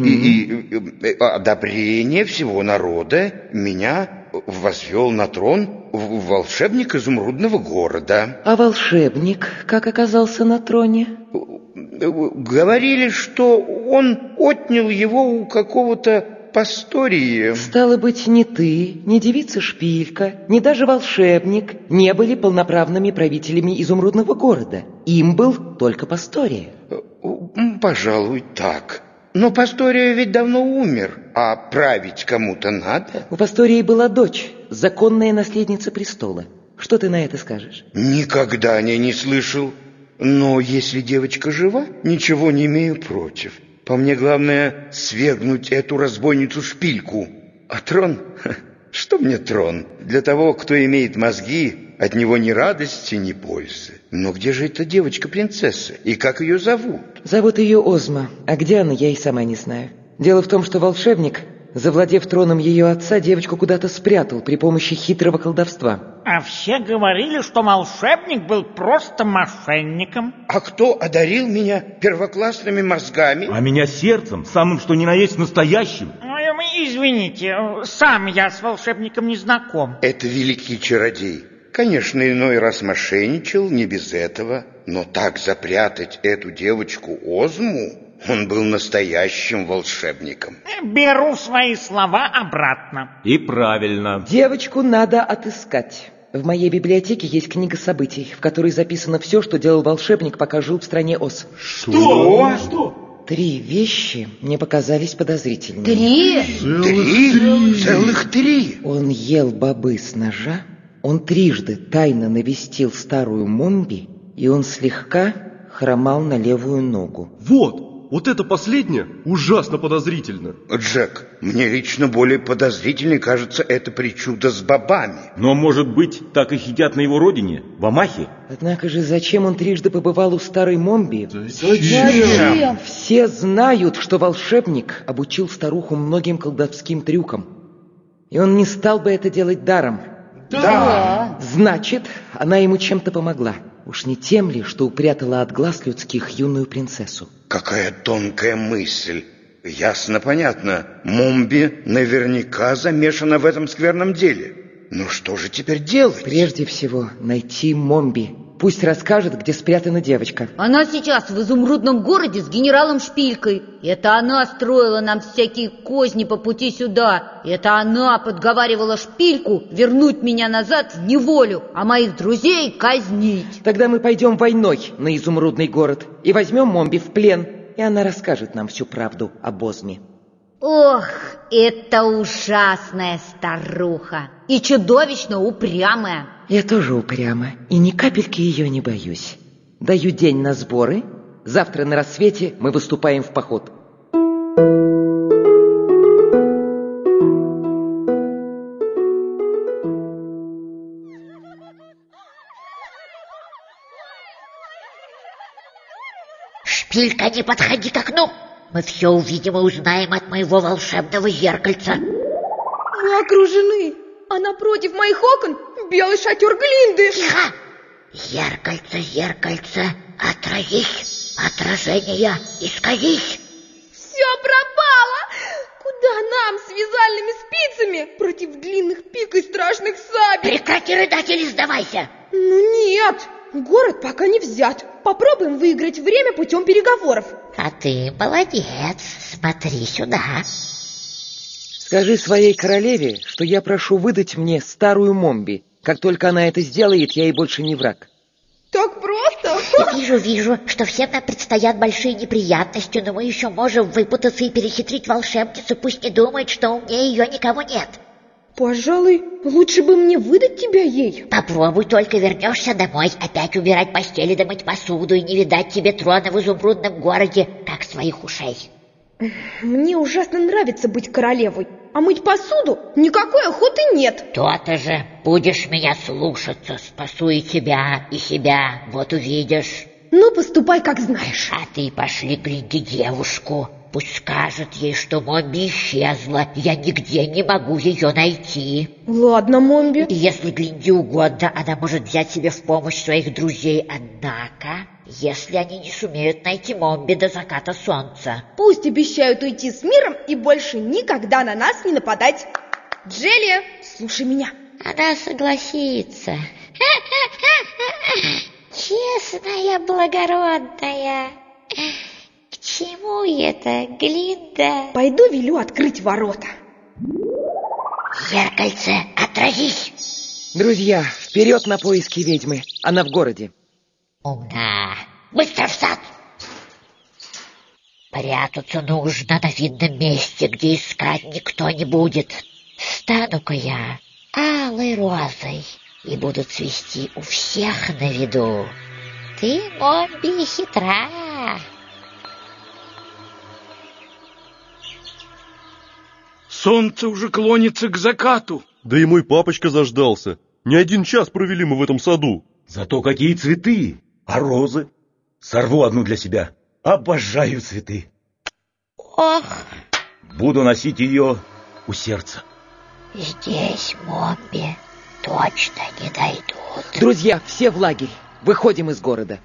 и одобрение всего народа меня возвел на трон волшебник изумрудного города. А волшебник как оказался на троне? Говорили, что он отнял его у какого-то пастории. Стало быть, ни ты, ни девица Шпилька, ни даже волшебник не были полноправными правителями изумрудного города. Им был только пастория. Пожалуй, так. Но пастория ведь давно умер, а править кому-то надо. У пастории была дочь, законная наследница престола. Что ты на это скажешь? Никогда о ней не слышал. Но если девочка жива, ничего не имею против. По мне, главное, свергнуть эту разбойницу Шпильку. А трон? Что мне трон? Для того, кто имеет мозги, от него ни радости, ни пользы. Но где же эта девочка-принцесса? И как ее зовут? Зовут ее Озма. А где она, я и сама не знаю. Дело в том, что волшебник, завладев троном ее отца, девочку куда-то спрятал при помощи хитрого колдовства. А все говорили, что волшебник был просто мошенником. А кто одарил меня первоклассными мозгами? А меня сердцем, самым что ни на есть настоящим. Извините, сам я с волшебником не знаком. Это великий чародей. Конечно, иной раз мошенничал, не без этого. Но так запрятать эту девочку Озму, он был настоящим волшебником. Беру свои слова обратно. И правильно. Девочку надо отыскать. В моей библиотеке есть книга событий, в которой записано все, что делал волшебник, пока жил в стране Оз. Что? 3 вещи мне показались подозрительными. 3? Целых 3? Он ел бобы с ножа, он трижды тайно навестил старую Момби, и он слегка хромал на левую ногу. Вот это последнее ужасно подозрительно. Джек, мне лично более подозрительной кажется это причуда с бобами. Но, может быть, так и едят на его родине, в Амахе? Однако же зачем он трижды побывал у старой Момби? Зачем? Все знают, что волшебник обучил старуху многим колдовским трюкам. И он не стал бы это делать даром. Да. Значит, она ему чем-то помогла. Уж не тем ли, что упрятала от глаз людских юную принцессу? Какая тонкая мысль. Ясно, понятно. Момби наверняка замешана в этом скверном деле. Но что же теперь делать? Прежде всего, найти Момби. Пусть расскажет, где спрятана девочка. Она сейчас в изумрудном городе с генералом Шпилькой. Это она строила нам всякие козни по пути сюда. Это она подговаривала Шпильку вернуть меня назад в неволю, а моих друзей казнить. Тогда мы пойдем войной на изумрудный город и возьмем Момби в плен, и она расскажет нам всю правду об Озме. Ох, это ужасная старуха и чудовищно упрямая. Я тоже упряма, и ни капельки ее не боюсь. Даю день на сборы. Завтра на рассвете мы выступаем в поход. Шпилька, не подходи к окну. Мы все увидим и узнаем от моего волшебного зеркальца. Мы окружены, а напротив моих окон белый шатер Глинды. Тихо! Зеркальце, зеркальце, отразись, отражение, исказись. Все пропало. Куда нам с вязальными спицами против длинных пик и страшных сабель? Прекрати рыдать или сдавайся. Ну нет, город пока не взят. Попробуем выиграть время путем переговоров. А ты молодец, смотри сюда. Скажи своей королеве, что я прошу выдать мне старую Момби. Как только она это сделает, я ей больше не враг. Так просто? Вижу, что всем нам предстоят большие неприятности, но мы еще можем выпутаться и перехитрить волшебницу, пусть не думает, что умнее ее никого нет. Пожалуй, лучше бы мне выдать тебя ей. Попробуй только вернешься домой, опять убирать постели да мыть посуду, и не видать тебе трона в изумрудном городе, как своих ушей. Мне ужасно нравится быть королевой, а мыть посуду никакой охоты нет. То-то же, будешь меня слушаться, спасу и тебя, и себя, вот увидишь. Ну, поступай, как знаешь. А ты пошли гляди девушку. Пусть скажет ей, что Момби исчезла. Я нигде не могу ее найти. Ладно, Момби. И если Глинде угодно, она может взять себе в помощь своих друзей. Однако, если они не сумеют найти Момби до заката солнца... Пусть обещают уйти с миром и больше никогда на нас не нападать. Джелия, слушай меня. Она согласится. Честная, благородная. К чему это, Глинда? Пойду велю открыть ворота. Зеркальце, отразись! Друзья, вперед на поиски ведьмы. Она в городе. Умна. Быстро в сад! Прятаться нужно на видном месте, где искать никто не будет. Стану-ка я алой розой и буду цвести у всех на виду. Ты, Момби, хитра. Солнце уже клонится к закату. Да и мой папочка заждался. Не 1 час провели мы в этом саду. Зато какие цветы! А розы? Сорву одну для себя. Обожаю цветы. Ох! Буду носить ее у сердца. Здесь, Момби, точно не дойдут. Друзья, все в лагерь. Выходим из города.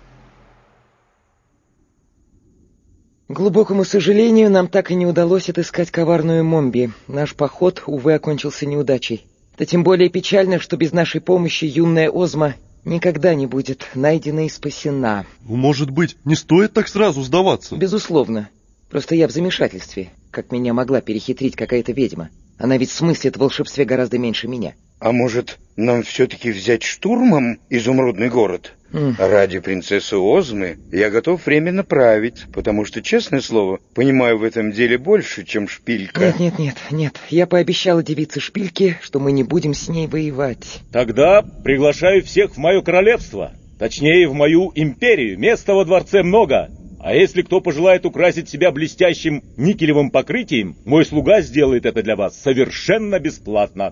К глубокому сожалению, нам так и не удалось отыскать коварную Момби. Наш поход, увы, окончился неудачей. Да тем более печально, что без нашей помощи юная Озма никогда не будет найдена и спасена. Может быть, не стоит так сразу сдаваться? Безусловно. Просто я в замешательстве. Как меня могла перехитрить какая-то ведьма? Она ведь смыслит в волшебстве гораздо меньше меня. А может, нам все-таки взять штурмом изумрудный город? Ради принцессы Озмы я готов временно править, потому что, честное слово, понимаю в этом деле больше, чем Шпилька. Нет. Я пообещала девице Шпильке, что мы не будем с ней воевать. Тогда приглашаю всех в мое королевство. Точнее, в мою империю. Места во дворце много. А если кто пожелает украсить себя блестящим никелевым покрытием, мой слуга сделает это для вас совершенно бесплатно.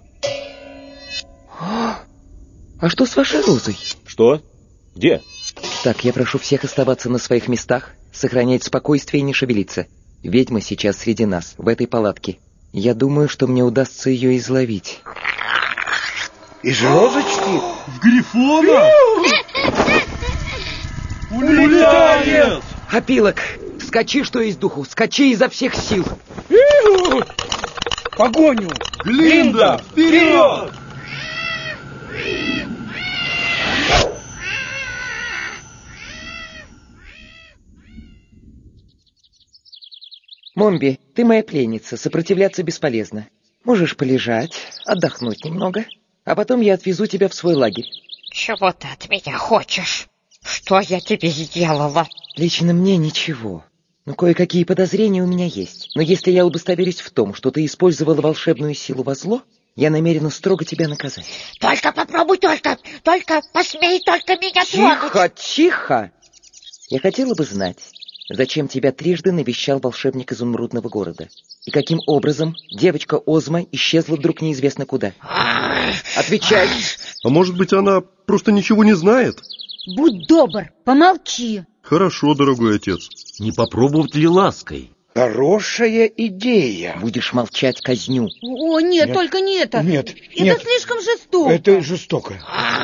А что с вашей розой? Что? Где? Так, я прошу всех оставаться на своих местах, сохранять спокойствие и не шевелиться. Ведьма сейчас среди нас, в этой палатке. Я думаю, что мне удастся ее изловить. Из розочки? В Грифона? Улетает! Опилок, скачи, что есть духу, скачи изо всех сил. Погоню! Глинда, вперед! Момби, ты моя пленница, сопротивляться бесполезно. Можешь полежать, отдохнуть немного, а потом я отвезу тебя в свой лагерь. Чего ты от меня хочешь? Что я тебе сделала? Лично мне ничего. Но кое-какие подозрения у меня есть. Но если я удостоверюсь в том, что ты использовала волшебную силу во зло, я намерена строго тебя наказать. Только попробуй, только посмей только меня трогать. Тихо! Я хотела бы знать, зачем тебя трижды навещал волшебник изумрудного города? И каким образом девочка Озма исчезла вдруг неизвестно куда? Отвечай! А может быть, она просто ничего не знает? Будь добр, помолчи. Хорошо, дорогой отец. Не попробовать ли лаской? Хорошая идея. Будешь молчать, казню. О, нет, только не это. Нет. Это слишком жестоко. Это жестоко.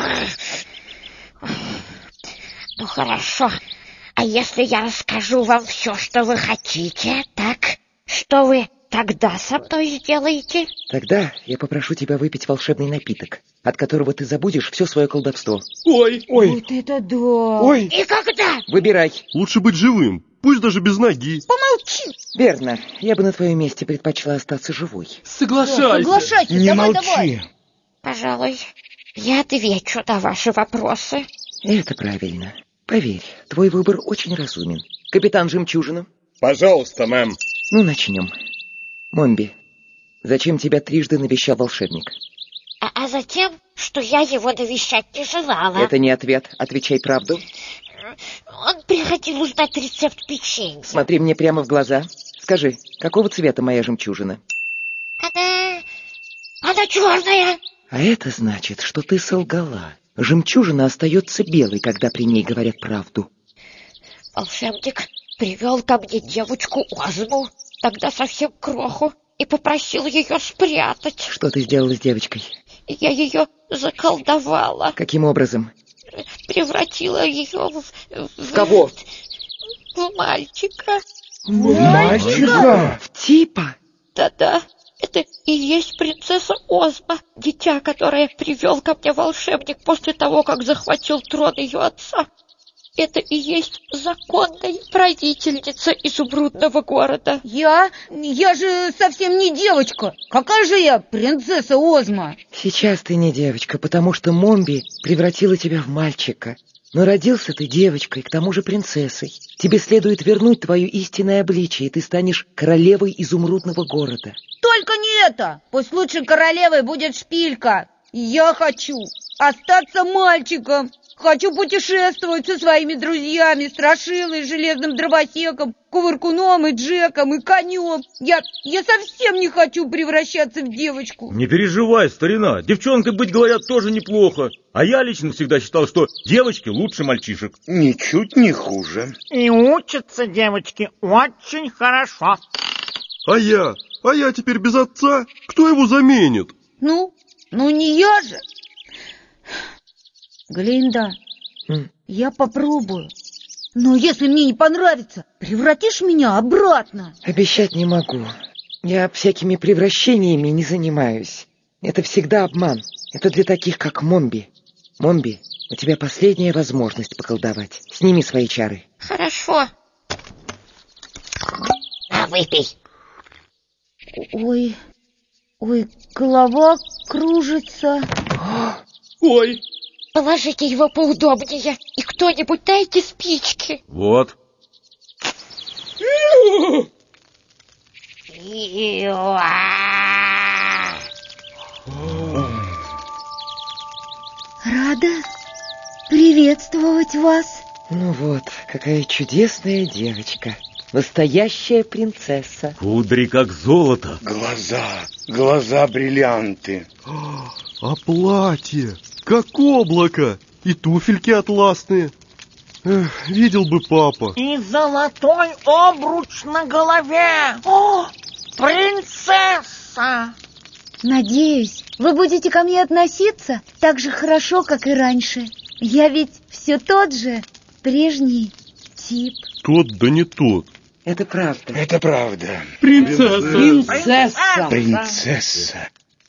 Ну, хорошо. А если я расскажу вам все, что вы хотите, так? Что вы тогда со мной сделаете? Тогда я попрошу тебя выпить волшебный напиток, от которого ты забудешь все свое колдовство. Ой. Вот это да. Ой. Никогда! Выбирай. Лучше быть живым, пусть даже без ноги. Помолчи. Верно. Я бы на твоем месте предпочла остаться живой. Соглашайся. Не давай, молчи. давай. Пожалуй, я отвечу на ваши вопросы. Это правильно. Поверь, твой выбор очень разумен. Капитан Жемчужина? Пожалуйста, мэм. Ну, начнем. Момби, зачем тебя трижды навещал волшебник? затем, что я его навещать не желала. Это не ответ. Отвечай правду. Он приходил узнать рецепт печенья. Смотри мне прямо в глаза. Скажи, какого цвета моя жемчужина? Она черная. А это значит, что ты солгала. Жемчужина остается белой, когда при ней говорят правду. Волшебник привел ко мне девочку Озму, тогда совсем кроху, и попросил ее спрятать. Что ты сделала с девочкой? Я ее заколдовала. Каким образом? Превратила ее в кого? В мальчика. Мальчика? В типа? Да-да, это и есть принцесса Озма, дитя, которое привел ко мне волшебник после того, как захватил трон ее отца. Это и есть законная правительница изумрудного города. Я же совсем не девочка. Какая же я принцесса Озма? Сейчас ты не девочка, потому что Момби превратила тебя в мальчика. Но родился ты девочкой, к тому же принцессой. Тебе следует вернуть твое истинное обличие, и ты станешь королевой изумрудного города. Только не это! Пусть лучше королевой будет Шпилька. Я хочу остаться мальчиком. Хочу путешествовать со своими друзьями, Страшилой, Железным Дровосеком, Кувыркуном и Джеком, и Конем. Я совсем не хочу превращаться в девочку. Не переживай, старина, девчонкой быть, говорят, тоже неплохо. А я лично всегда считал, что девочки лучше мальчишек. Ничуть не хуже. И учатся девочки очень хорошо. А я теперь без отца? Кто его заменит? Ну не я же. Глинда, я попробую. Но если мне не понравится, превратишь меня обратно? Обещать не могу. Я всякими превращениями не занимаюсь. Это всегда обман. Это для таких, как Момби. Момби, у тебя последняя возможность поколдовать. Сними свои чары. Хорошо. На, выпей. Ой, голова кружится. Ой. Положите его поудобнее. И кто-нибудь дайте спички. Вот. Рада приветствовать вас. Ну вот, какая чудесная девочка. Настоящая принцесса. Кудри как золото. Глаза бриллианты. А платье, как облако, и туфельки атласные. Эх, видел бы папа. И золотой обруч на голове. О, принцесса! Надеюсь, вы будете ко мне относиться так же хорошо, как и раньше. Я ведь все тот же прежний тип. Тот да не тот. Это правда. Это правда. Принцесса.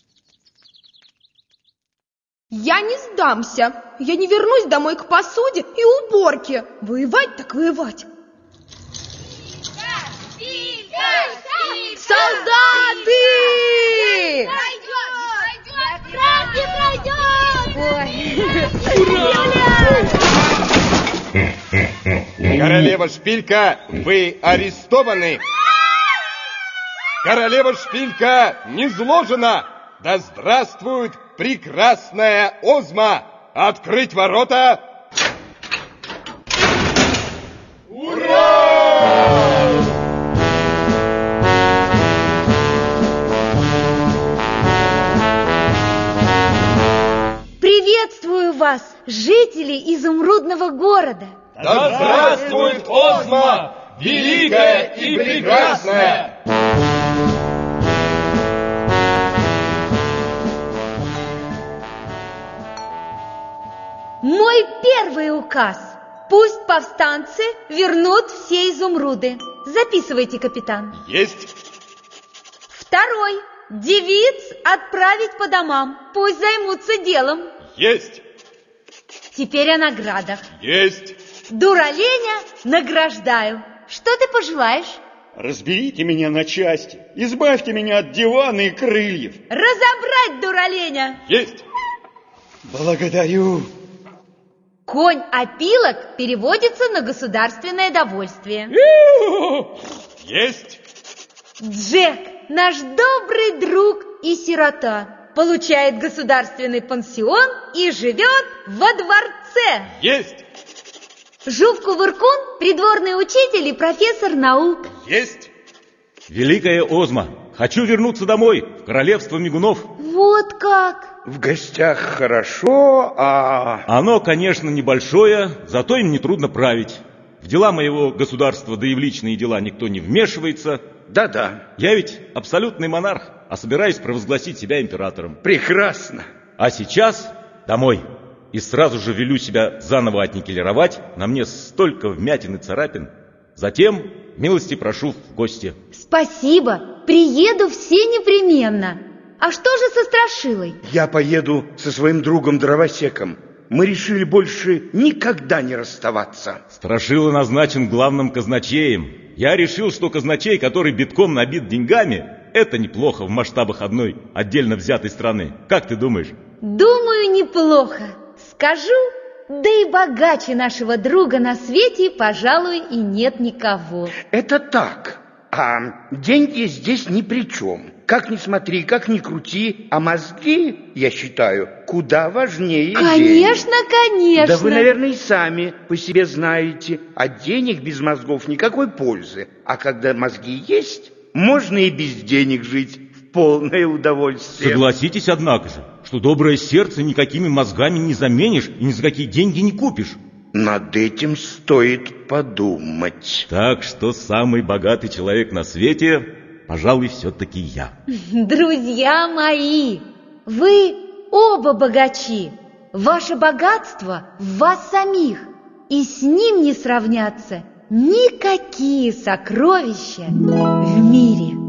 Я не сдамся. Я не вернусь домой к посуде и уборке. Воевать так воевать. Солдаты! Королева Шпилька, вы арестованы. Королева Шпилька низложена. Да здравствует прекрасная Озма! Открыть ворота! Приветствую вас, жители изумрудного города. Да здравствует Озма, великая и прекрасная! Мой первый указ. Пусть повстанцы вернут все изумруды. Записывайте, капитан. Есть. Второй. Девиц отправить по домам. Пусть займутся делом. Есть. Теперь о наградах. Есть. Дураленя награждаю. Что ты пожелаешь? Разберите меня на части. Избавьте меня от дивана и крыльев. Разобрать дураленя. Есть. Благодарю. Конь-опилок переводится на государственное довольствие. Есть. Джек, наш добрый друг и сирота. получает государственный пансион и живет во дворце. Есть! Жук-Кувыркун – придворный учитель и профессор наук. Есть! Великая Озма, хочу вернуться домой, в королевство мигунов. Вот как? В гостях хорошо, а... Оно, конечно, небольшое, зато им нетрудно править. В дела моего государства, да и в личные дела никто не вмешивается. Да-да. Я ведь абсолютный монарх, а собираюсь провозгласить себя императором. Прекрасно. А сейчас домой. И сразу же велю себя заново отникелировать. На мне столько вмятин и царапин. Затем милости прошу в гости. Спасибо, приеду все непременно. А что же со Страшилой? Я поеду со своим другом Дровосеком. Мы решили больше никогда не расставаться. Страшила назначен главным казначеем. Я решил, что казначей, который битком набит деньгами, это неплохо в масштабах одной отдельно взятой страны. Как ты думаешь? Думаю, неплохо. Скажу, да и богаче нашего друга на свете, пожалуй, и нет никого. Это так. А деньги здесь ни при чем. Как ни смотри, как ни крути, а мозги, я считаю, куда важнее денег. Конечно, конечно. Да вы, наверное, и сами по себе знаете. От денег без мозгов никакой пользы. А когда мозги есть, можно и без денег жить в полное удовольствие. Согласитесь, однако же, что доброе сердце никакими мозгами не заменишь и ни за какие деньги не купишь. Над этим стоит подумать. Так что самый богатый человек на свете, пожалуй, все-таки я. Друзья мои, вы оба богачи. Ваше богатство в вас самих, и с ним не сравнятся никакие сокровища в мире.